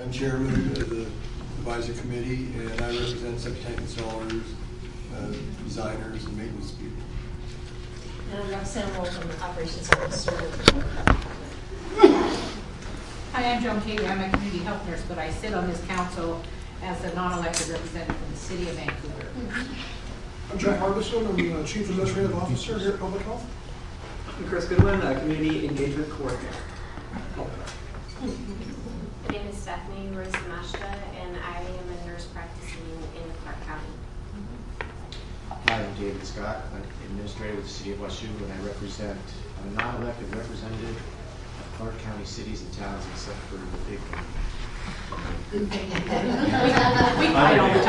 I'm chairman of the advisory committee, and I represent septic tank installers, designers, and maintenance people. And I'm Roxanne Wolf from the Operations Officer. Hi, I'm Joan Cady. I'm a community health nurse, but I sit on this council as a non-elected representative from the city of Vancouver. I'm Jack Harbison. I'm the Chief Administrative Officer here at Public Health. I'm Chris Goodwin, Community Engagement Coordinator. My name is Stephanie Rose-Mashta, and I am a nurse practicing in Clark County. Hi, I'm David Scott. I'm administrator with the City of Washougal, and I'm a non-elected representative of Clark County cities and towns, except for the big one. We fight all the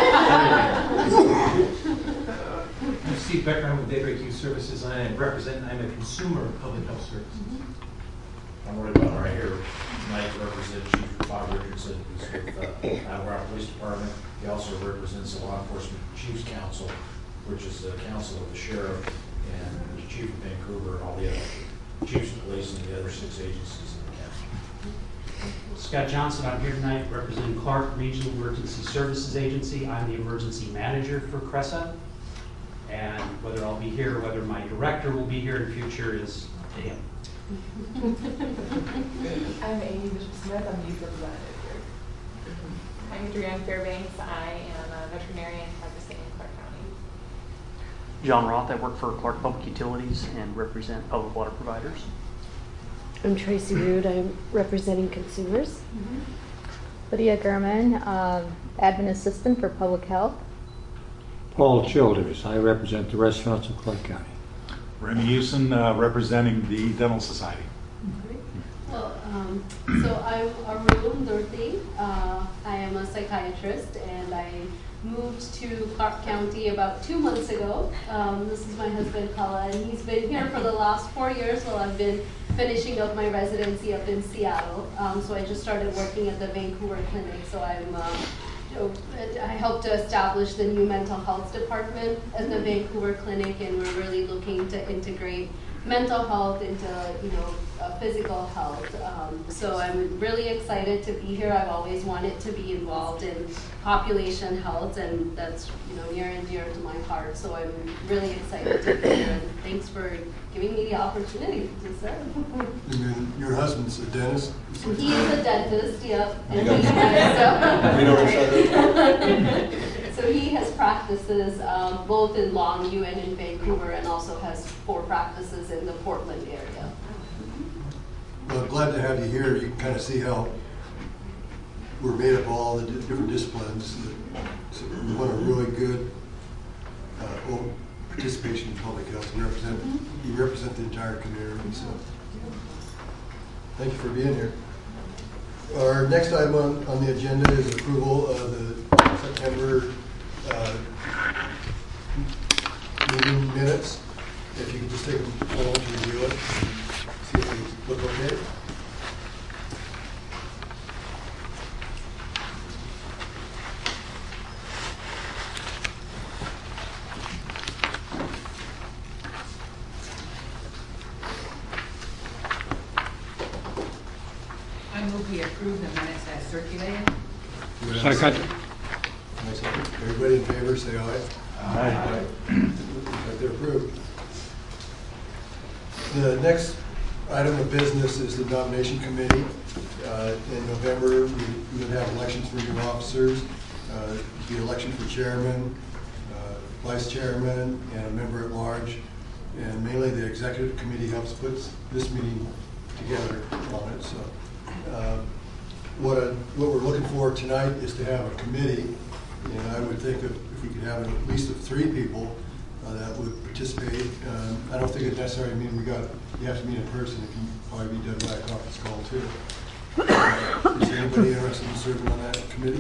time. I'm Steve Becker. I'm with Daybreak Youth Services. I'm a consumer of public health services. I'm Roy Butler right here tonight to represent Chief Bob Richardson, who's with Attleboro Police Department. He also represents the Law Enforcement Chiefs Council, which is the council of the sheriff and the chief of Vancouver and all the other chiefs of police and the other 6 agencies in the county. Scott Johnson, I'm here tonight representing Clark Regional Emergency Services Agency. I'm the emergency manager for CRESA. And whether I'll be here, whether my director will be here in future is to him. I'm Amy Bishop-Smith. I'm the youth representative here. I'm Adrienne Fairbanks. I am a veterinarian practicing in Clark County. John Roth, I work for Clark Public Utilities and represent public water providers. I'm Tracy Rood. I'm representing consumers. Lydia Gurman, admin assistant for public health. Paul Childers. I represent the restaurants of Clark County. Remy Houston, representing the Dental Society. Well, so I'm Arun Dorothy. I am a psychiatrist, and I moved to Clark County about 2 months ago. This is my husband, Kala, and he's been here for the last 4 years while I've been finishing up my residency up in Seattle. So I just started working at the Vancouver clinic, so I helped to establish the new mental health department at the Vancouver clinic, and we're really looking to integrate mental health into, physical health. So I'm really excited to be here. I've always wanted to be involved in population health, and that's near and dear to my heart. So I'm really excited to be here, and thanks for giving me the opportunity to serve. And your husband's a dentist? He is a dentist, yep. And so he has practices both in Longview and in Vancouver, and also has 4 practices in the Portland area. Well, glad to have you here. You can kind of see how we're made up of all the different disciplines. So we want a really good participation in public health. You represent the entire community. So thank you for being here. Our next item on the agenda is approval of the September meeting minutes. If you could just take a moment to review it, see if they look okay. I move we approve the minutes as circulated. Second. Everybody in favor, say aye. Aye. They're approved. The next item of business is the nomination committee. In November, we would have elections for new officers, the election for chairman, vice chairman, and a member at large. And mainly the executive committee helps put this meeting together on it. So what we're looking for tonight is to have a committee, and I would think if we could have at least 3 people that would participate. I don't think it necessarily means you have to meet in person. It can probably be done by a conference call too. Is there anybody interested in serving on that committee?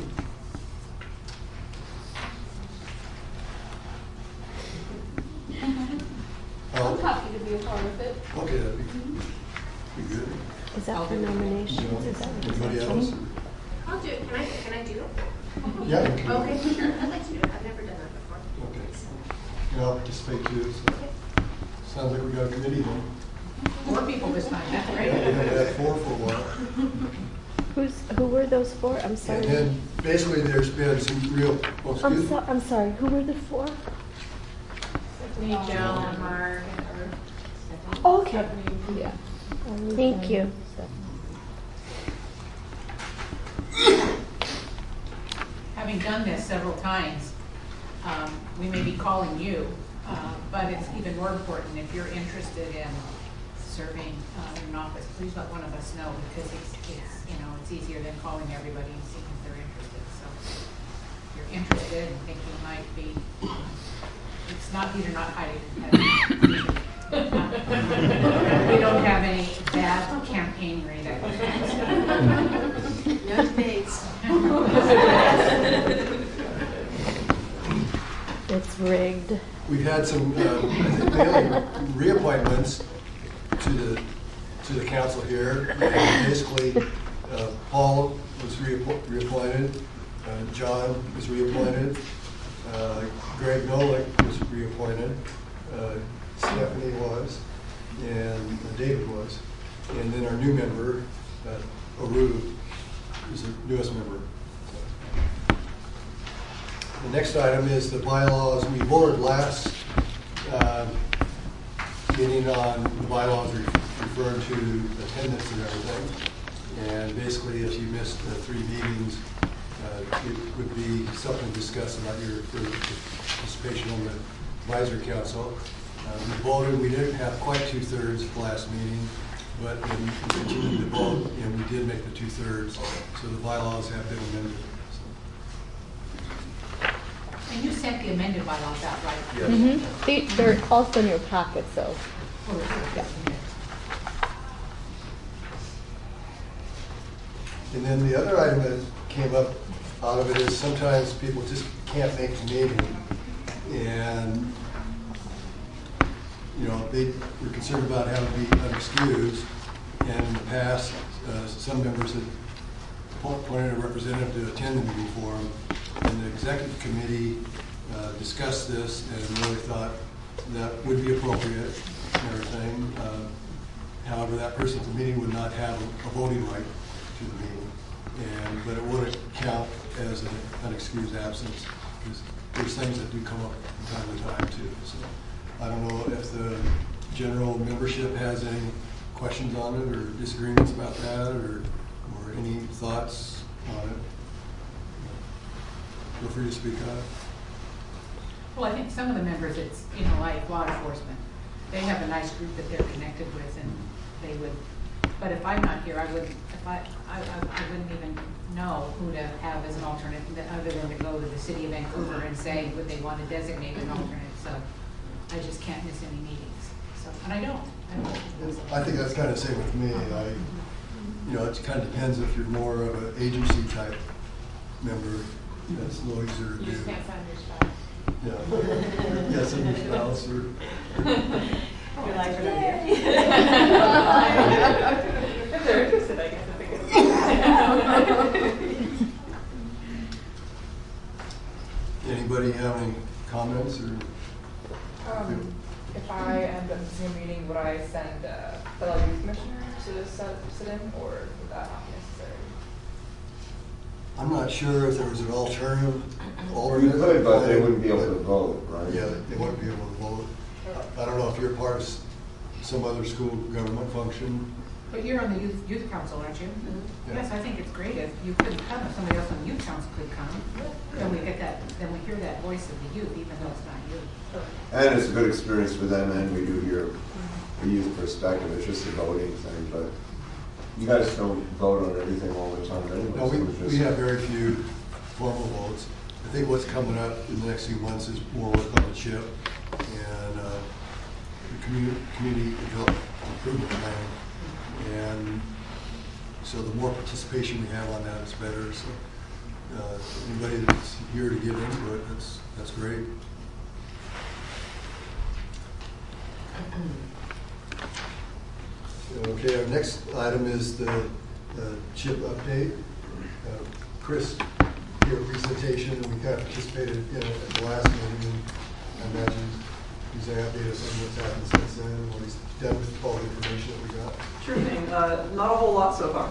I'm happy to be a part of it. Okay, that'd be good. Is that for nominations? Is that Anybody else? I'll do it. Can I do it? Yeah. You can. Okay, sure. I'd like to do it. I've never done that before. Okay. And I'll participate too. So. Sounds like we got a committee then. 4 people this time. That's great. Yeah, we had 4 for a while. Who were those for? I'm sorry. And then basically there's been some real, oh, excuse me. I'm sorry. Who were the four? Stephanie, Joan, Mark, and Stephanie. Okay. Stephanie. Yeah. Thank you. Having done this several times, we may be calling you, but it's even more important if you're interested in serving in an office, please let one of us know, because it's easier than calling everybody and seeing if they're interested. So if you're interested and think you might be, it's not, these are not highly competitive. We don't have any bad campaignery that we can. No debates. It's rigged. We've had some, I think, mainly reappointments to the council here. And basically, Paul was reappointed, John was reappointed, Greg Nolik was reappointed, Stephanie was, and David was, and then our new member, Aru, is the newest member. The next item is the bylaws. We voted last meeting on the bylaws referring to attendance and everything. And basically, if you missed 3 meetings, it would be something to discuss about your participation on the advisory council. We voted. We didn't have quite 2/3 at the last meeting, but we continued to vote, and we did make the 2/3. So the bylaws have been amended. And you sent the amended bylaws out, right? Yes. They're also in your packet, so. Yeah. And then the other item that came up out of it is sometimes people just can't make the meeting, and they were concerned about having to be unexcused. And in the past, some members had appointed a representative to attend the meeting for them, and the executive committee discussed this and really thought that would be appropriate and everything. However, that person at the meeting would not have a voting right to the meeting, but it wouldn't count as an unexcused absence, because there's things that do come up from time to time too. So I don't know if the general membership has any questions on it or disagreements about that, or any thoughts on it. Feel free to speak up. Well, I think some of the members, it's, like law enforcement, they have a nice group that they're connected with, and they would, but if I'm not here, I wouldn't even know who to have as an alternate, other than to go to the city of Vancouver and say, would they want to designate an alternate? So I just can't miss any meetings. So, and I don't. I think that's kind of the same with me. It kind of depends if you're more of an agency type member. That's a little easier to do. You just can't sign your spouse. Yeah. Yes, and your spouse or. Your life or If they're interested, I guess it's a good. Anybody have any comments or? If I end up missing a meeting, would I send a fellow youth commissioner to sit in, or would that not be necessary? I'm not sure if there was an alternative. You could, but they wouldn't be able to vote, right? Yeah, they wouldn't be able to vote. I don't know if you're part of some other school government function. But you're on the youth council, aren't you? Yeah. Yes, I think it's great if you couldn't come, if somebody else on the youth council could come. Then we get that, then we hear that voice of the youth, even though it's not you. And it's a good experience for them, and we do hear the youth perspective. It's just a voting thing, but you guys don't vote on everything all the time anyway. No, so we have very few formal votes. I think what's coming up in the next few months is more work on the CHIP and the community improvement plan. And so the more participation we have on that, it's better. So anybody that's here to get into it, that's great. Okay, our next item is the CHIP update. Chris gave a presentation, and we kind of participated in it at the last meeting, and I imagine he's going to update us on what's happened since then, and what he's done with all the information that we got. Sure thing. Not a whole lot so far.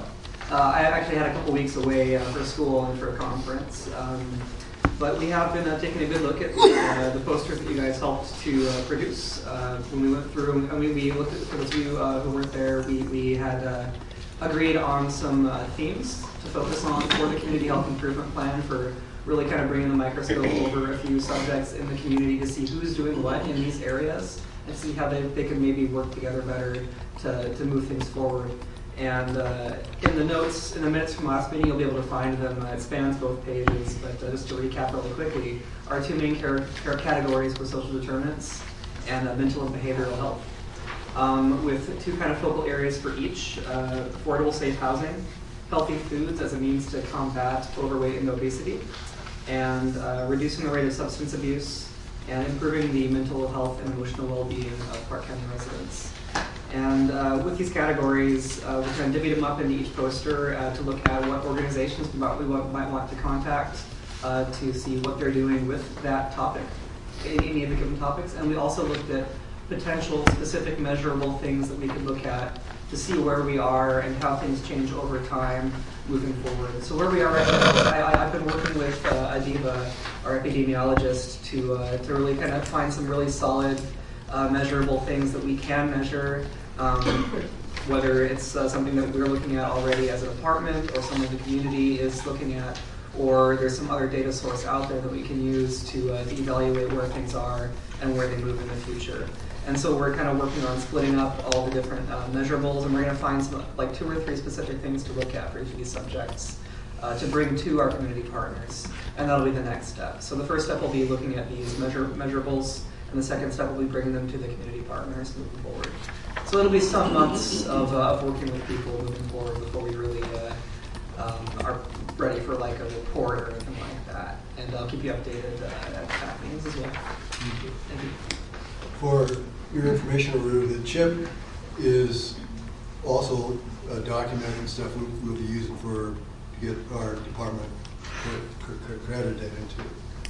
I actually had a couple weeks away for school and for a conference. But we have been taking a good look at the posters that you guys helped to produce. When we went through, and we looked at, for those of you who weren't there, we had agreed on some themes to focus on for the community health improvement plan, for really kind of bringing the microscope over a few subjects in the community to see who's doing what in these areas and see how they can maybe work together better to move things forward. And in the notes, in the minutes from last meeting, you'll be able to find them. It spans both pages, but just to recap really quickly, our two main care categories were social determinants and mental and behavioral health, with two kind of focal areas for each: affordable, safe housing, healthy foods as a means to combat overweight and obesity, and reducing the rate of substance abuse, and improving the mental health and emotional well-being of Clark County residents. And with these categories, we kind of divvied them up into each poster to look at what organizations we might want to contact to see what they're doing with that topic, any of the given topics. And we also looked at potential specific measurable things that we could look at to see where we are and how things change over time moving forward. So where we are right now, I've been working with Adiba, our epidemiologist, to really kind of find some really solid measurable things that we can measure, whether it's something that we're looking at already as a department or someone in the community is looking at, or there's some other data source out there that we can use to evaluate where things are and where they move in the future. And so we're kind of working on splitting up all the different measurables, and we're going to find some, like 2 or 3 specific things to look at for each of these subjects to bring to our community partners, and that'll be the next step. So the first step will be looking at these measurables, and the second step will be bringing them to the community partners moving forward. So it'll be some months of working with people moving forward before we really are ready for like a report or anything like that. And I'll keep you updated at CAP meetings as well. Thank you. Thank you. For your information, Rue, the CHIP is also a document and stuff we'll be using to get our department accredited into.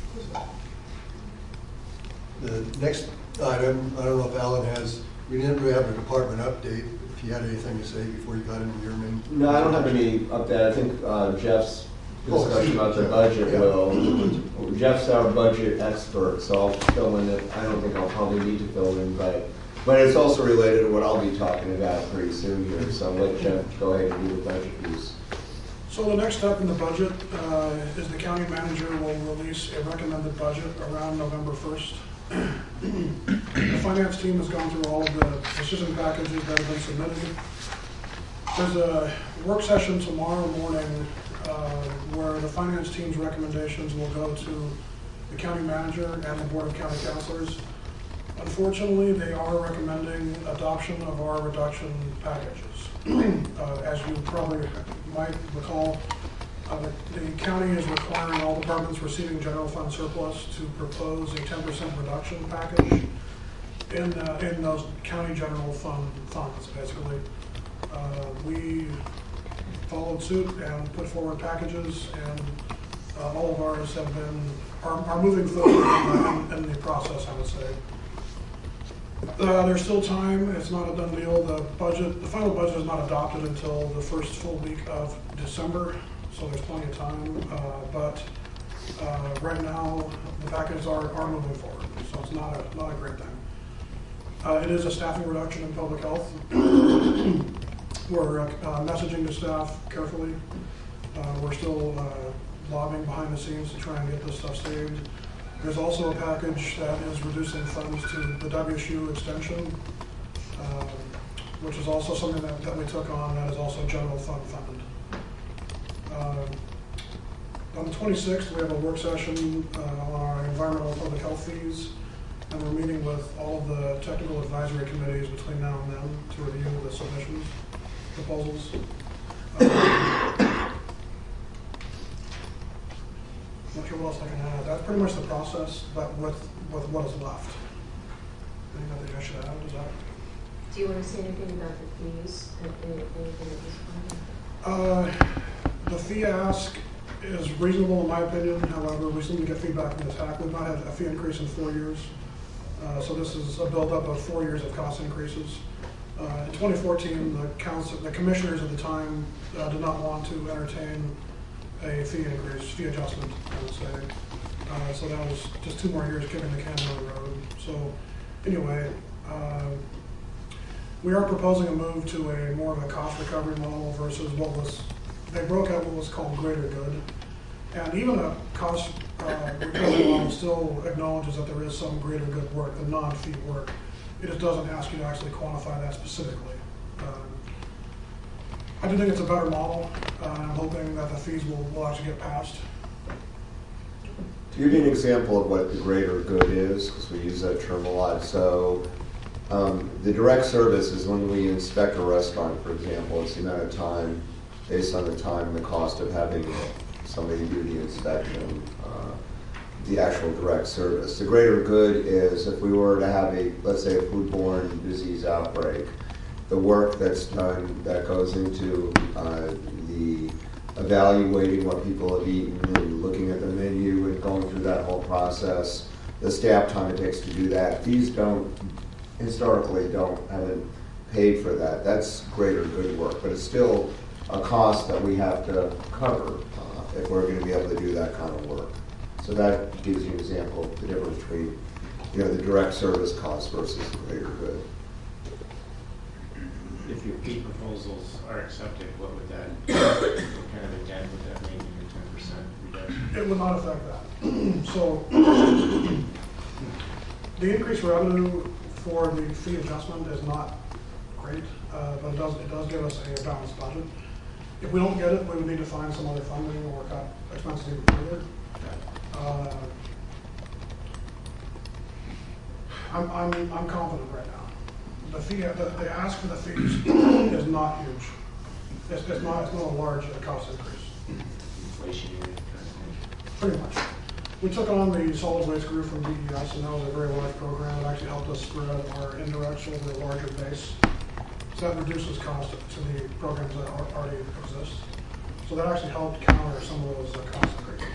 The next item, I don't know if Alan has, we didn't really have a department update. If you had anything to say before you got into your main. No, I don't have any update. I think Jeff's discussion about the budget will. Jeff's our budget expert, so I'll fill in it. I don't think I'll probably need to fill in, but it's also related to what I'll be talking about pretty soon here. So I'll let Jeff go ahead and do the budget piece. So the next step in the budget is the county manager will release a recommended budget around November 1st. The finance team has gone through all of the decision packages that have been submitted. There's a work session tomorrow morning where the finance team's recommendations will go to the county manager and the board of county councilors. Unfortunately, they are recommending adoption of our reduction packages. As you probably might recall, the county is requiring all departments receiving general fund surplus to propose a 10% reduction package in those county general funds, basically. We followed suit and put forward packages, and all of ours have are moving forward in the process, I would say. There's still time. It's not a done deal. The final budget is not adopted until the first full week of December. So there's plenty of time, but right now the packages are moving forward, so it's not a great thing. It is a staffing reduction in public health. We're messaging the staff carefully. We're still lobbying behind the scenes to try and get this stuff saved. There's also a package that is reducing funds to the WSU extension, which is also something that we took on that is also general fund funded. On the 26th, we have a work session on our environmental and public health fees, and we're meeting with all of the technical advisory committees between now and then to review the submissions, proposals. Not sure what else I can add. That's pretty much the process, but with what is left. Anything I should add? Is that? Do you want to say anything about the fees? Anything at this point? The fee ask is reasonable in my opinion. However, we seem to get feedback from the TAC. We've not had a fee increase in 4 years. So this is a buildup of 4 years of cost increases. In 2014, the commissioners at the time did not want to entertain a fee increase, fee adjustment, I would say. So that was just 2 more years kicking the can down the road. So anyway, we are proposing a move to a more of a cost recovery model versus they broke out what was called greater good. And even a cost recovery model still acknowledges that there is some greater good work, the non-fee work. It just doesn't ask you to actually quantify that specifically. I do think it's a better model. I'm hoping that the fees will actually get passed. To give you an example of what the greater good is, because we use that term a lot, so the direct service is when we inspect a restaurant, for example, it's the amount of time, based on the time and the cost of having somebody do the inspection, the actual direct service. The greater good is if we were to have let's say a foodborne disease outbreak, the work that's done that goes into the evaluating what people have eaten and looking at the menu and going through that whole process, the staff time it takes to do that. These historically haven't paid for that. That's greater good work, but it's still a cost that we have to cover if we're going to be able to do that kind of work. So that gives you an example of the difference between the direct service cost versus the greater good. If your fee proposals are accepted, what would that, what kind of a dent would that make in your 10% reduction? It would not affect that. So the increased revenue for the fee adjustment is not great, but it does give us a balanced budget. If we don't get it, we would need to find some other funding or cut expenses even further. I'm confident right now. The fee, the ask for the fees is not huge. It's not a large cost increase. Inflationary kind of thing. Pretty much. We took on the solid waste group from DES, and that was a very large program. It actually helped us spread our indirects over a larger base. So that reduces cost to the programs that already exist. So that actually helped counter some of those cost increases.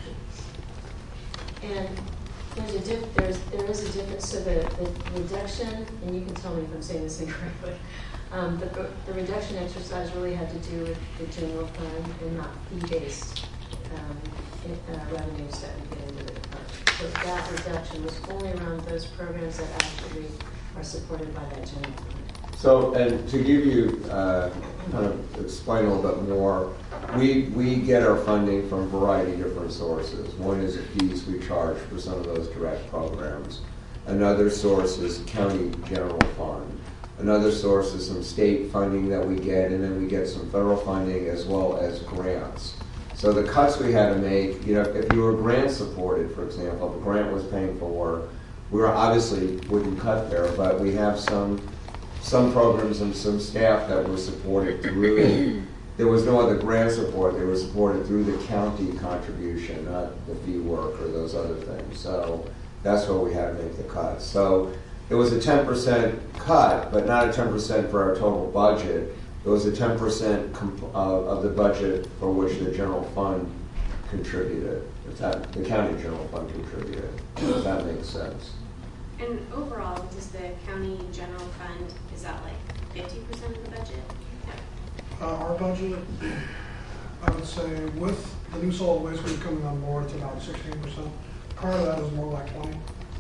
And there is a difference. So the reduction, and you can tell me if I'm saying this incorrectly, the reduction exercise really had to do with the general fund and not fee-based revenues that we get into the department. So that reduction was only around those programs that actually are supported by that general fund. So, and to give you, kind of explain a little bit more, we get our funding from a variety of different sources. One is the fees we charge for some of those direct programs. Another source is county general fund. Another source is some state funding that we get, and then we get some federal funding as well as grants. So the cuts we had to make, if you were grant supported, for example, if a grant was paying for work, we obviously wouldn't cut there, but we have some programs and some staff that were supported through, there was no other grant support, they were supported through the county contribution, not the fee work or those other things. So that's where we had to make the cuts. So it was a 10% cut, but not a 10% for our total budget. It was a 10% of the budget for which the general fund contributed. The county general fund contributed. If that makes sense. And overall, does the county general fund, is that like 50% of the budget? Our budget, I would say, with the new solid waste group coming on board, it's about 16%. Part of that is more like 20.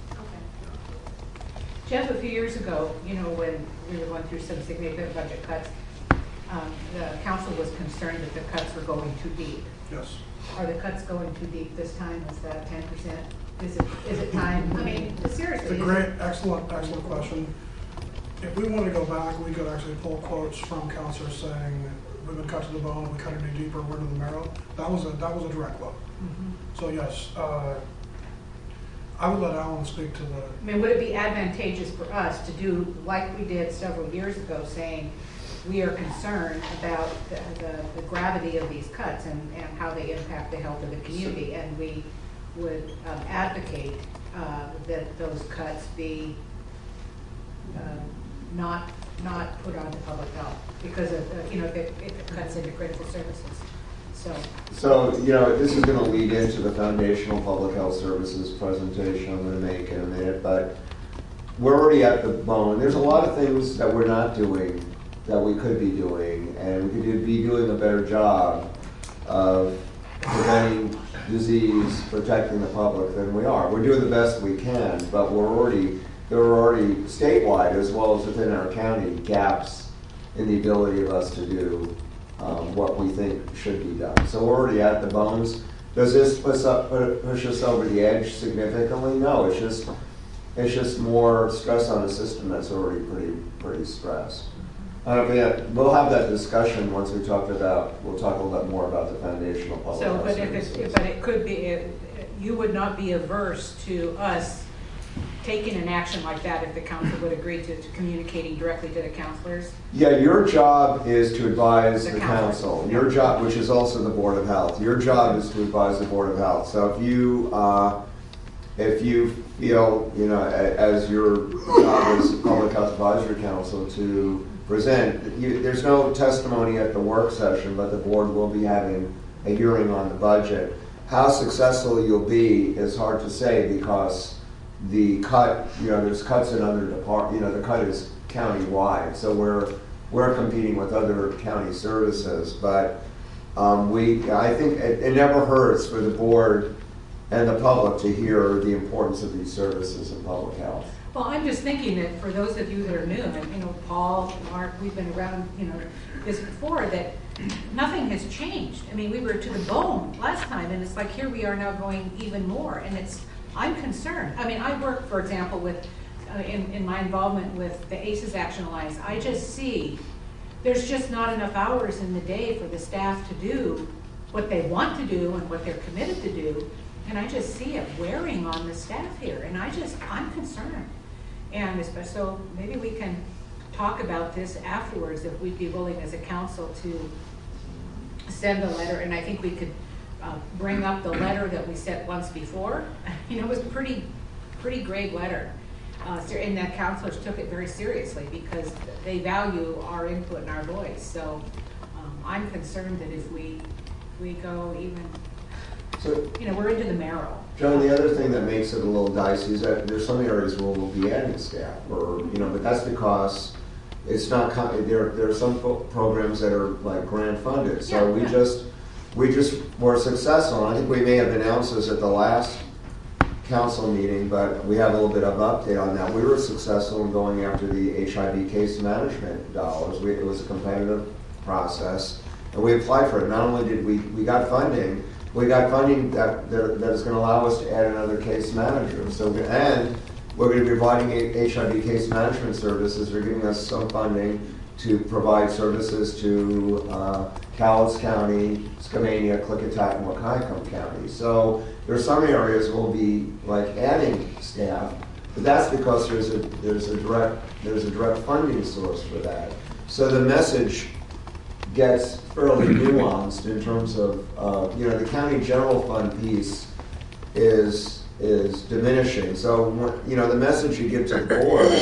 Jeff, a few years ago, when we were going through some significant budget cuts, the council was concerned that the cuts were going too deep. Yes. Are the cuts going too deep this time? Is that 10%? Is it time? I mean, seriously. It's a great, excellent question. If we want to go back, we could actually pull quotes from councilors saying, we've been cut to the bone, we cut any deeper, we're to the marrow. That was a direct quote. Mm-hmm. So yes, I would let Alan speak to the... I mean, would it be advantageous for us to do like we did several years ago, saying we are concerned about the gravity of these cuts and how they impact the health of the community, and we would advocate that those cuts be not put on the public health because of if it cuts into critical services. So this is going to lead into the foundational public health services presentation I'm going to make in a minute, but we're already at the bone. There's a lot of things that we're not doing that we could be doing, and we could be doing a better job of preventing disease, protecting the public than we are. We're doing the best we can, but there are already statewide as well as within our county gaps in the ability of us to do what we think should be done. So we're already at the bones. Does this push us over the edge significantly? No, it's just more stress on a system that's already pretty stressed. We'll have that discussion once we'll talk a little bit more about the foundational public health services. But it could be, you would not be averse to us taking an action like that if the council would agree to communicating directly to the counselors? Yeah, your job is to advise the council. Yeah. Your job, which is also the Board of Health, your job is to advise the Board of Health. So if you feel, as your job as Public Health Advisory Council to present, there's no testimony at the work session, but the board will be having a hearing on the budget. How successful you'll be is hard to say because the cut, there's cuts in other departments, the cut is county-wide, so we're competing with other county services, but I think it never hurts for the board and the public to hear the importance of these services in public health. Well, I'm just thinking that for those of you that are new, and Paul, Mark, we've been around, this before, that nothing has changed. I mean, we were to the bone last time, and it's like here we are now going even more, and I'm concerned. I mean, I work, for example, with, in my involvement with the ACES Action Alliance, I just see there's just not enough hours in the day for the staff to do what they want to do and what they're committed to do, and I just see it wearing on the staff here, and I'm concerned. And so maybe we can talk about this afterwards, if we'd be willing as a council to send a letter, and I think we could bring up the letter that we sent once before. It was a pretty great letter. And that counselors took it very seriously because they value our input and our voice. So I'm concerned that if we go even, we're into the marrow. John, the other thing that makes it a little dicey is that there's some areas where we'll be adding staff, but that's because it's not, there are some programs that are like grant funded. So we just were successful. I think we may have announced this at the last council meeting, but we have a little bit of update on that. We were successful in going after the HIV case management dollars. It was a competitive process, and we applied for it. Not only did we got funding, that is going to allow us to add another case manager. And we're going to be providing HIV case management services. They're giving us some funding to provide services to Cowles County, Skamania, Klickitat, and Wahkiakum County. So there are some areas we'll be like adding staff, but that's because there's a direct funding source for that. So the message gets fairly nuanced in terms of the county general fund piece is diminishing. So the message you give to the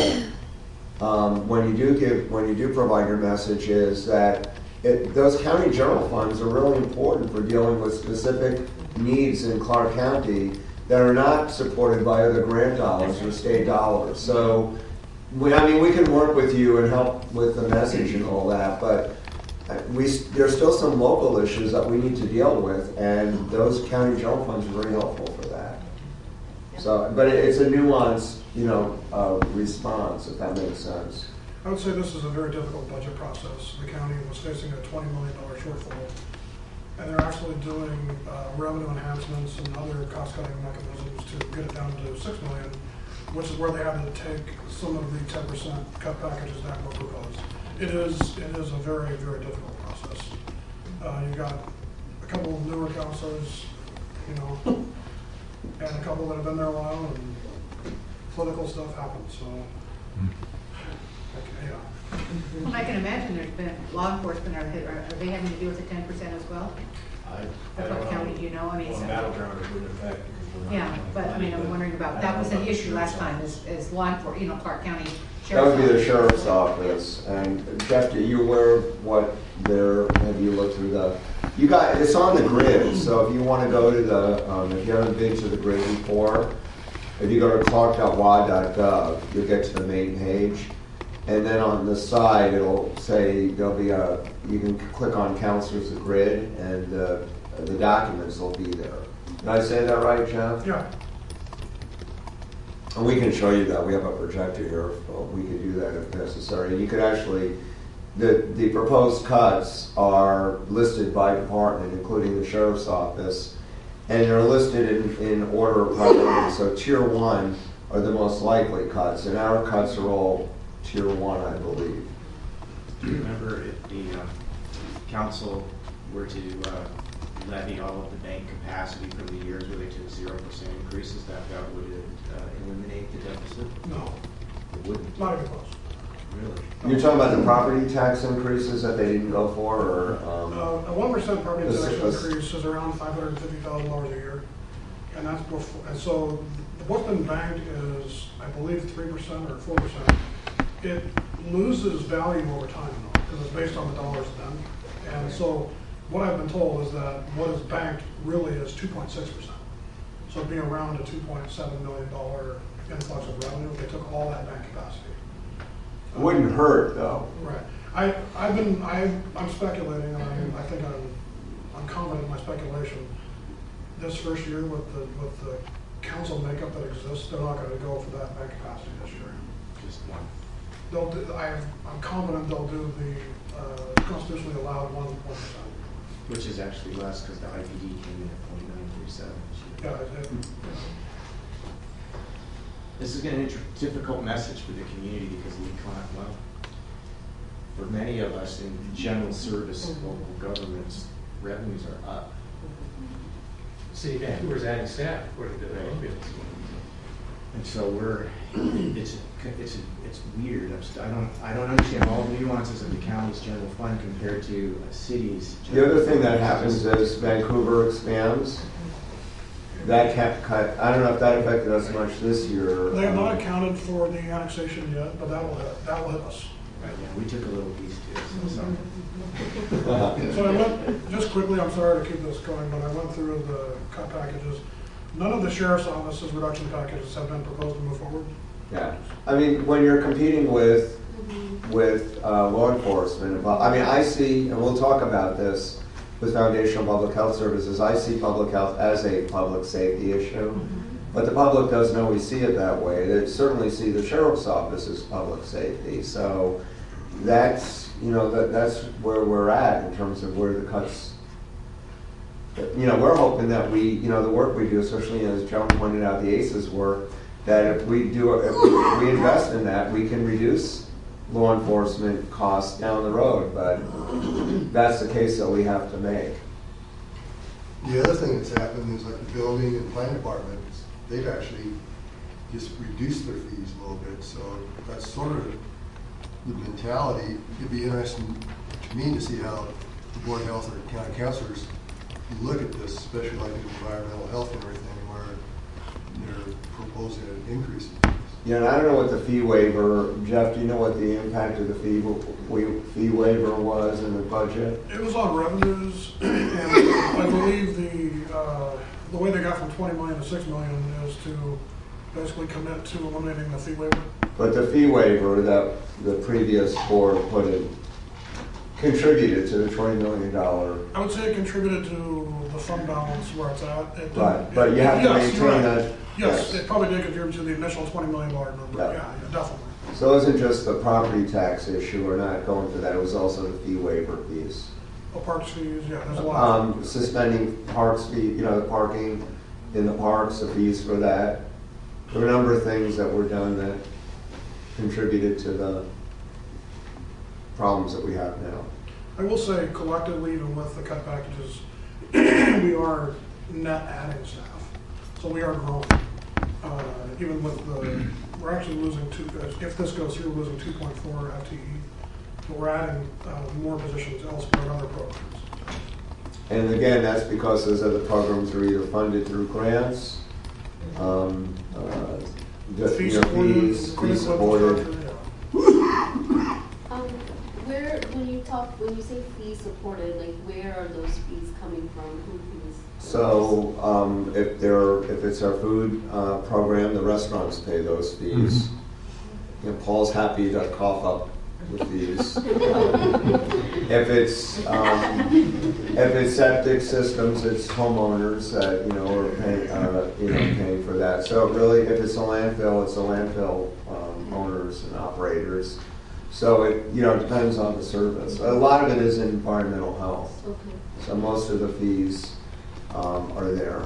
board when you do provide your message is that those county general funds are really important for dealing with specific needs in Clark County that are not supported by other grant dollars or state dollars. So we can work with you and help with the message and all that, but there's still some local issues that we need to deal with, and those county general funds are very helpful for that. So, but it's a nuanced, response, if that makes sense. I would say this is a very difficult budget process. The county was facing a $20 million shortfall, and they're actually doing revenue enhancements and other cost-cutting mechanisms to get it down to $6 million, which is where they had to take some of the 10% cut packages that were proposed. It is a very, very difficult process. You've got a couple of newer counselors, and a couple that have been there a while, and political stuff happens. So, Well, I can imagine there's been law enforcement. Are they having to do with the 10% as well? What county do you know? On Battleground, it wouldn't affect. Yeah, but I'm wondering about that was an issue last time. Is law enforcement, Clark County. That would be the sheriff's office. And Jeff, are you aware of what have you looked through it's on the grid. So if you want to go to if you haven't been to the grid before, if you go to clark.wa.gov, you'll get to the main page. And then on the side, it'll say, there'll be you can click on Counselors of Grid, and the documents will be there. Did I say that right, Jeff? Yeah. And we can show you that. We have a projector here. We could do that if necessary. You could actually, the proposed cuts are listed by department, including the sheriff's office, and they're listed in order of priority. So tier 1 are the most likely cuts, and our cuts are all tier 1, I believe. Do you remember if the council were to levy all of the bank capacity from the years where they took 0% increases, that would eliminate the deficit? No, It wouldn't. not even close. Really? You're talking about the property tax increases that they didn't go for, or? A 1% property tax This- increase is around $550,000 a year. And that's before, and so what's been banked is, I believe, 3% or 4%. It loses value over time, though, because it's based on the dollars then. And so what I've been told is that what is banked really is 2.6%. So it'd be around a $2.7 million influx of revenue if they took all that bank capacity. Wouldn't hurt, though. Right. I'm speculating, and I think I'm confident in my speculation. This first year with the council makeup that exists, they're not going to go for that bank capacity this year. Just one. I'm confident they'll do the constitutionally allowed 1%. Which is actually less because the IPD came in at 0.937. Yeah, This is going to be a difficult message for the community because well, for many of us in general service and local governments, revenues are up. City of Vancouver is adding staff according to the Olympians. And so it's weird. I don't understand all the nuances of the county's general fund compared to a city's. The other thing that happens is Vancouver expands. That cut, I don't know if that affected us much this year. They have not accounted for the annexation yet, but that will hit us. Right, yeah, we took a little piece too. So So I went, just quickly, I'm sorry to keep this going, but I went through the cut packages. None of the sheriff's office's reduction packages have been proposed to move forward. Yeah, I mean, when you're competing with law enforcement, I mean, I see, and we'll talk about this with Foundational Public Health Services, I see public health as a public safety issue, but the public doesn't always see it that way. They certainly see the sheriff's office as public safety. So that's, that's where we're at in terms of where the cuts. We're hoping that the work we do, especially as Joan pointed out, the ACES work, that if we invest in that, we can reduce law enforcement costs down the road, but that's the case that we have to make. The other thing that's happened is like the building and planning departments, they've actually just reduced their fees a little bit, so that's sort of the mentality. It'd be interesting to me to see how the Board of Health or county councilors look at this, especially like the environmental health and everything, where they're proposing an increase in fees. Yeah, and I don't know what the fee waiver, Jeff, do you know what the impact of the fee waiver was in the budget? It was on revenues, and I believe the way they got from 20 million to 6 million is to basically commit to eliminating the fee waiver. But the fee waiver that the previous board put in contributed to the $20 million. I would say it contributed to the fund balance where it's at. Right, but you have to maintain that. Yes, it probably did contribute to the initial $20 million number. Yeah, definitely. So it wasn't just the property tax issue, we're not going for that, it was also the fee waiver piece. Parks fees, yeah, there's a lot. Suspending parks fee, the parking in the parks, the fees for that. There were a number of things that were done that contributed to the problems that we have now. I will say collectively, even with the cut packages, we are net adding staff. So we are growing. Even with we're actually losing if this goes through, we're losing 2.4 FTE. But we're adding more positions elsewhere in other programs. And again, that's because those other programs are either funded through grants, fee supported. When you say fee supported, like where are those fees coming from? Who pays? So if it's our food program, the restaurants pay those fees. you know, Paul's happy to cough up the fees. If it's septic systems, it's homeowners that, you know, are paying for that. So really, if it's a landfill, it's a landfill owners and operators. So it, you know, depends on the service. A lot of it is in environmental health. Okay. So most of the fees are there.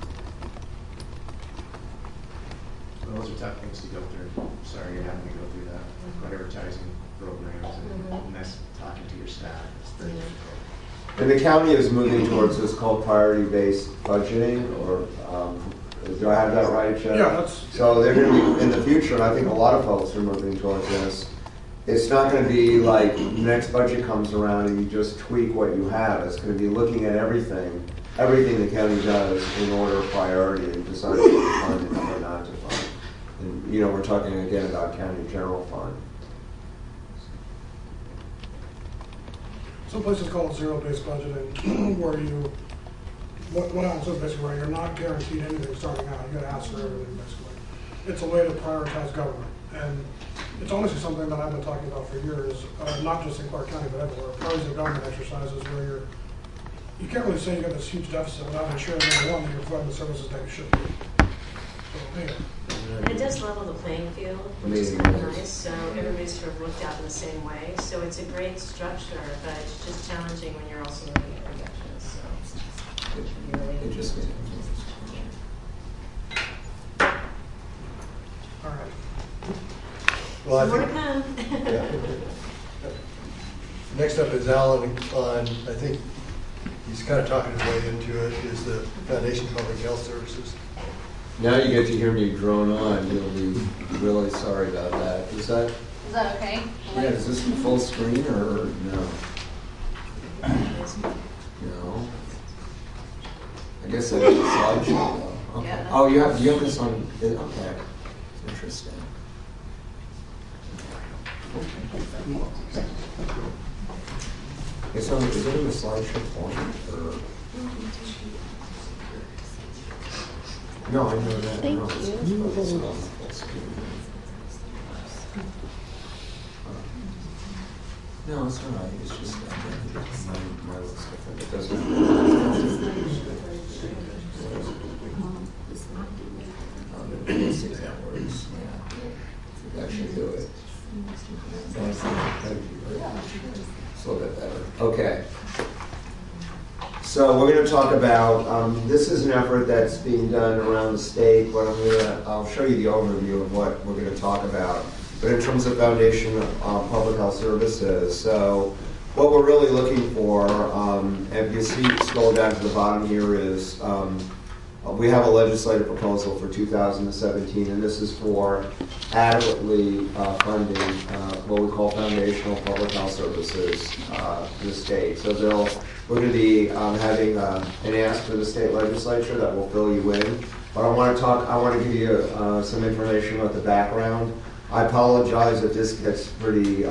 Those are tough things to go through. Sorry you're having to go through that. Prioritizing programs and that's talking to your staff. It's very difficult. And the county is moving towards what's called priority-based budgeting, or do I have that right, Jeff? Yeah, that's. So they're going to be, in the future, and I think a lot of folks are moving towards this, it's not going to be like the next budget comes around and you just tweak what you have. It's going to be looking at everything the county does in order of priority and deciding what to fund and what not to fund. And, you know, we're talking again about county general fund. Some places call it zero-based budgeting, where you, what happens is basically where you're not guaranteed anything starting out. You got to ask for everything, basically. It's a way to prioritize government. And it's honestly something that I've been talking about for years, not just in Clark County, but everywhere. Priorities of government exercises where you can't really say you got this huge deficit without ensuring, number one, that you're providing the services that you should be. So, anyway. And it does level the playing field, which is kind of nice, so everybody's sort of looked at in the same way. So it's a great structure, but it's just challenging when you're also looking at projections, so. Interesting. All right. Well, I More to think, come. yeah. Next up is Alan on, I think he's kind of talking his way into it, is the Foundation for Public Health Services. Now you get to hear me drone on. You'll be really sorry about that. Is that okay? Yeah, is this full screen or no? No. I guess I have a slideshow though. Okay. Yeah. Oh, you have this on. Okay. Interesting. Is it in the slideshow format or? No, I know that. Thank no, you. it's on full screen. No, it's all right. It's just that my looks different. It doesn't. Let's see if that works. Yeah, that should do it. It's a little bit better. Okay. So we're going to talk about, this is an effort that's being done around the state, but I'll show you the overview of what we're going to talk about. But in terms of Foundation of Public Health Services, so what we're really looking for, if you see, scroll down to the bottom here is, we have a legislative proposal for 2017, and this is for adequately funding what we call foundational public health services in the state. So we're going to be having an ask for the state legislature that will fill you in. But I want to give you some information about the background. I apologize if this gets pretty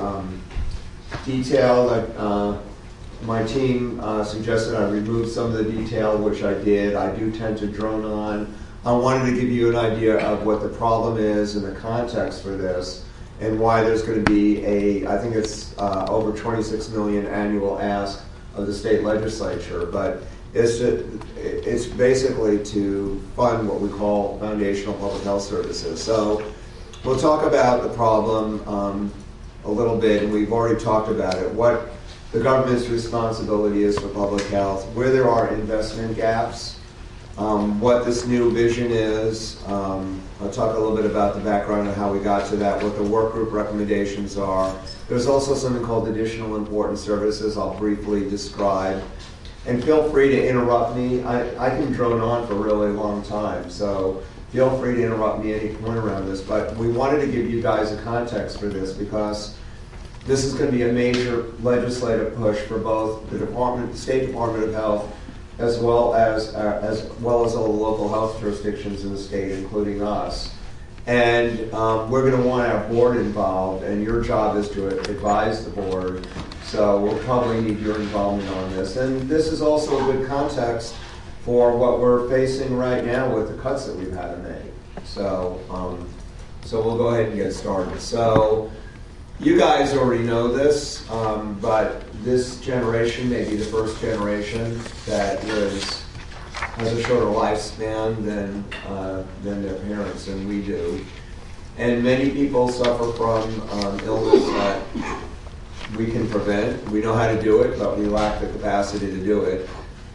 detailed. My team suggested I remove some of the detail, which I did. I do tend to drone on. I wanted to give you an idea of what the problem is and the context for this, and why there's going to be I think it's over 26 million annual ask of the state legislature, but it's basically to fund what we call foundational public health services. So we'll talk about the problem a little bit, and we've already talked about it. What the government's responsibility is for public health, where there are investment gaps, what this new vision is. I'll talk a little bit about the background of how we got to that, what the work group recommendations are. There's also something called additional important services I'll briefly describe. And feel free to interrupt me. I can drone on for a really long time, so feel free to interrupt me at any point around this. But we wanted to give you guys a context for this because this is going to be a major legislative push for both the State Department of Health, as well as all the local health jurisdictions in the state, including us. And we're going to want our board involved, and your job is to advise the board. So we'll probably need your involvement on this. And this is also a good context for what we're facing right now with the cuts that we've had to make. So So we'll go ahead and get started. So you guys already know this, but this generation may be the first generation that has a shorter lifespan than their parents, and we do. And many people suffer from illness that we can prevent. We know how to do it, but we lack the capacity to do it.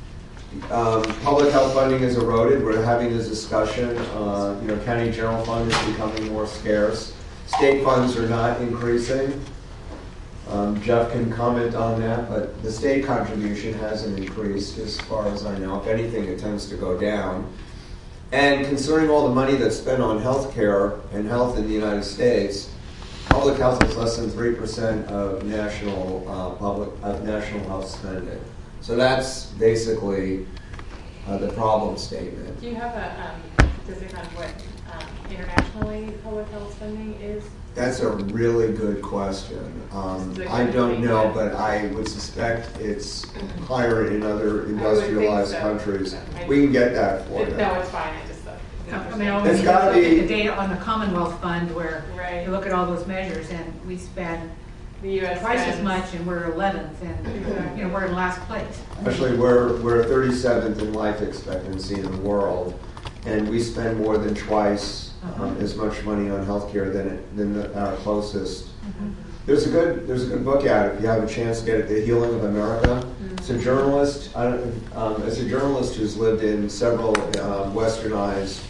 Public health funding is eroded. We're having this discussion. County general fund is becoming more scarce. State funds are not increasing. Jeff can comment on that, but the state contribution hasn't increased as far as I know. If anything, it tends to go down. And concerning all the money that's spent on health care and health in the United States, public health is less than 3% of national health spending. So that's basically the problem statement. Do you have a statistic on what internationally public health spending is? That's a really good question. I don't know, but I would suspect it's higher in other industrialized countries. We can get that for you. No, it's fine. I just thought. It's got to be the data on the Commonwealth Fund where you look at all those measures, and we spend the US twice spends as much, and we're 11th, and we're in last place. Actually, we're 37th in life expectancy in the world, and we spend more than twice as much money on healthcare than our closest. There's a good book out if you have a chance to get it, The Healing of America. It's a journalist. It's a journalist who's lived in several westernized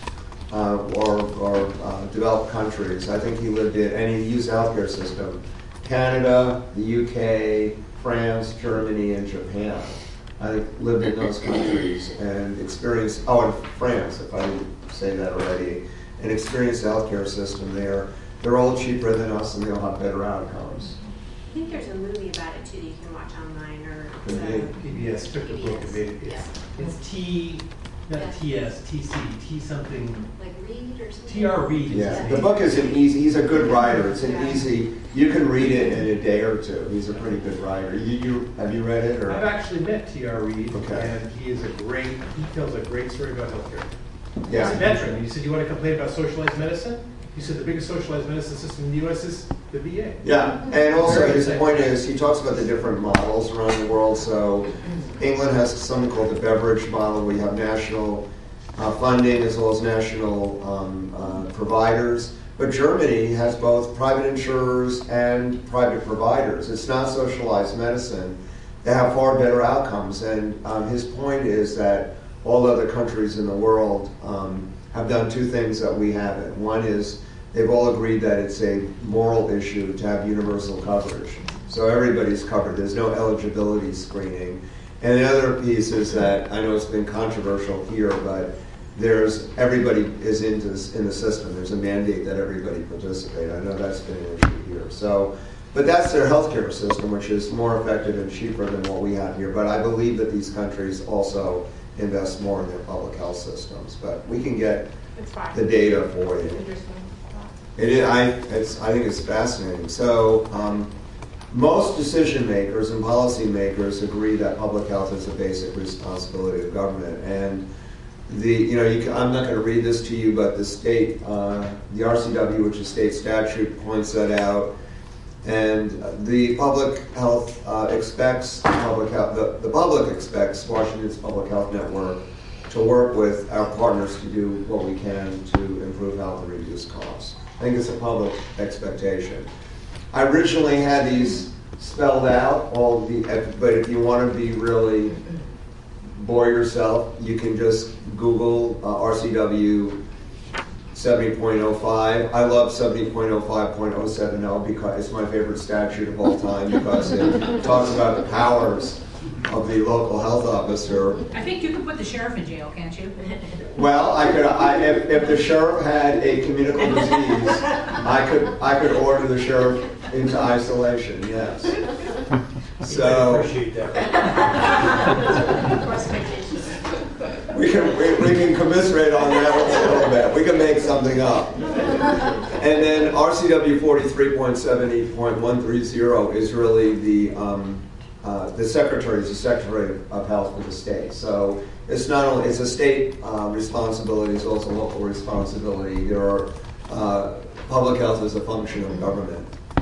or developed countries. I think he lived in, and he used the healthcare system. Canada, the UK, France, Germany, and Japan. I lived in those countries and experienced, and France, if I didn't say that already, and experienced the healthcare system there. They're all cheaper than us and they'll have better outcomes. I think there's a movie about it too that you can watch online or PBS took the book and made it. It's T, not TS, TC, T something. Like Reed or something? TR Reed. Yeah, the book is an easy, he's a good writer. It's an easy, you can read it in a day or two. He's a pretty good writer. Have you read it? Or? I've actually met TR Reed, okay. And he tells a great story about healthcare. Yeah. He's a veteran. You said you want to complain about socialized medicine? You said the biggest socialized medicine system in the U.S. is the VA. Yeah, and also his point is, he talks about the different models around the world. So England has something called the Beveridge model, where you have national funding as well as national providers. But Germany has both private insurers and private providers. It's not socialized medicine. They have far better outcomes. And his point is that all other countries in the world have done two things that we haven't. One is they've all agreed that it's a moral issue to have universal coverage. So everybody's covered. There's no eligibility screening. And the other piece is that, I know it's been controversial here, but everybody is in the system. There's a mandate that everybody participate. I know that's been an issue here. So, but that's their healthcare system, which is more effective and cheaper than what we have here. But I believe that these countries also invest more in their public health systems. But we can get the data for you. It is. I think it's fascinating. So most decision makers and policy makers agree that public health is a basic responsibility of government. And I'm not going to read this to you, but the state, the RCW, which is state statute, points that out. And the public health expects the public expects Washington's Public Health Network to work with our partners to do what we can to improve health and reduce costs. I think it's a public expectation. I originally had these spelled out, but if you want to be really bore yourself, you can just Google RCW 70.05. I love 70.05.070 because it's my favorite statute of all time because it talks about the powers of the local health officer. I think you could put the sheriff in jail, can't you? Well, I could. If the sheriff had a communicable disease, I could order the sheriff into isolation. Yes. So I appreciate that. we can commiserate on that one a little bit. We can make something up. And then RCW 43.70.130 is really the secretary is the Secretary of Health for the state. So it's not only, it's a state responsibility, it's also local responsibility. There are public health is a function of government.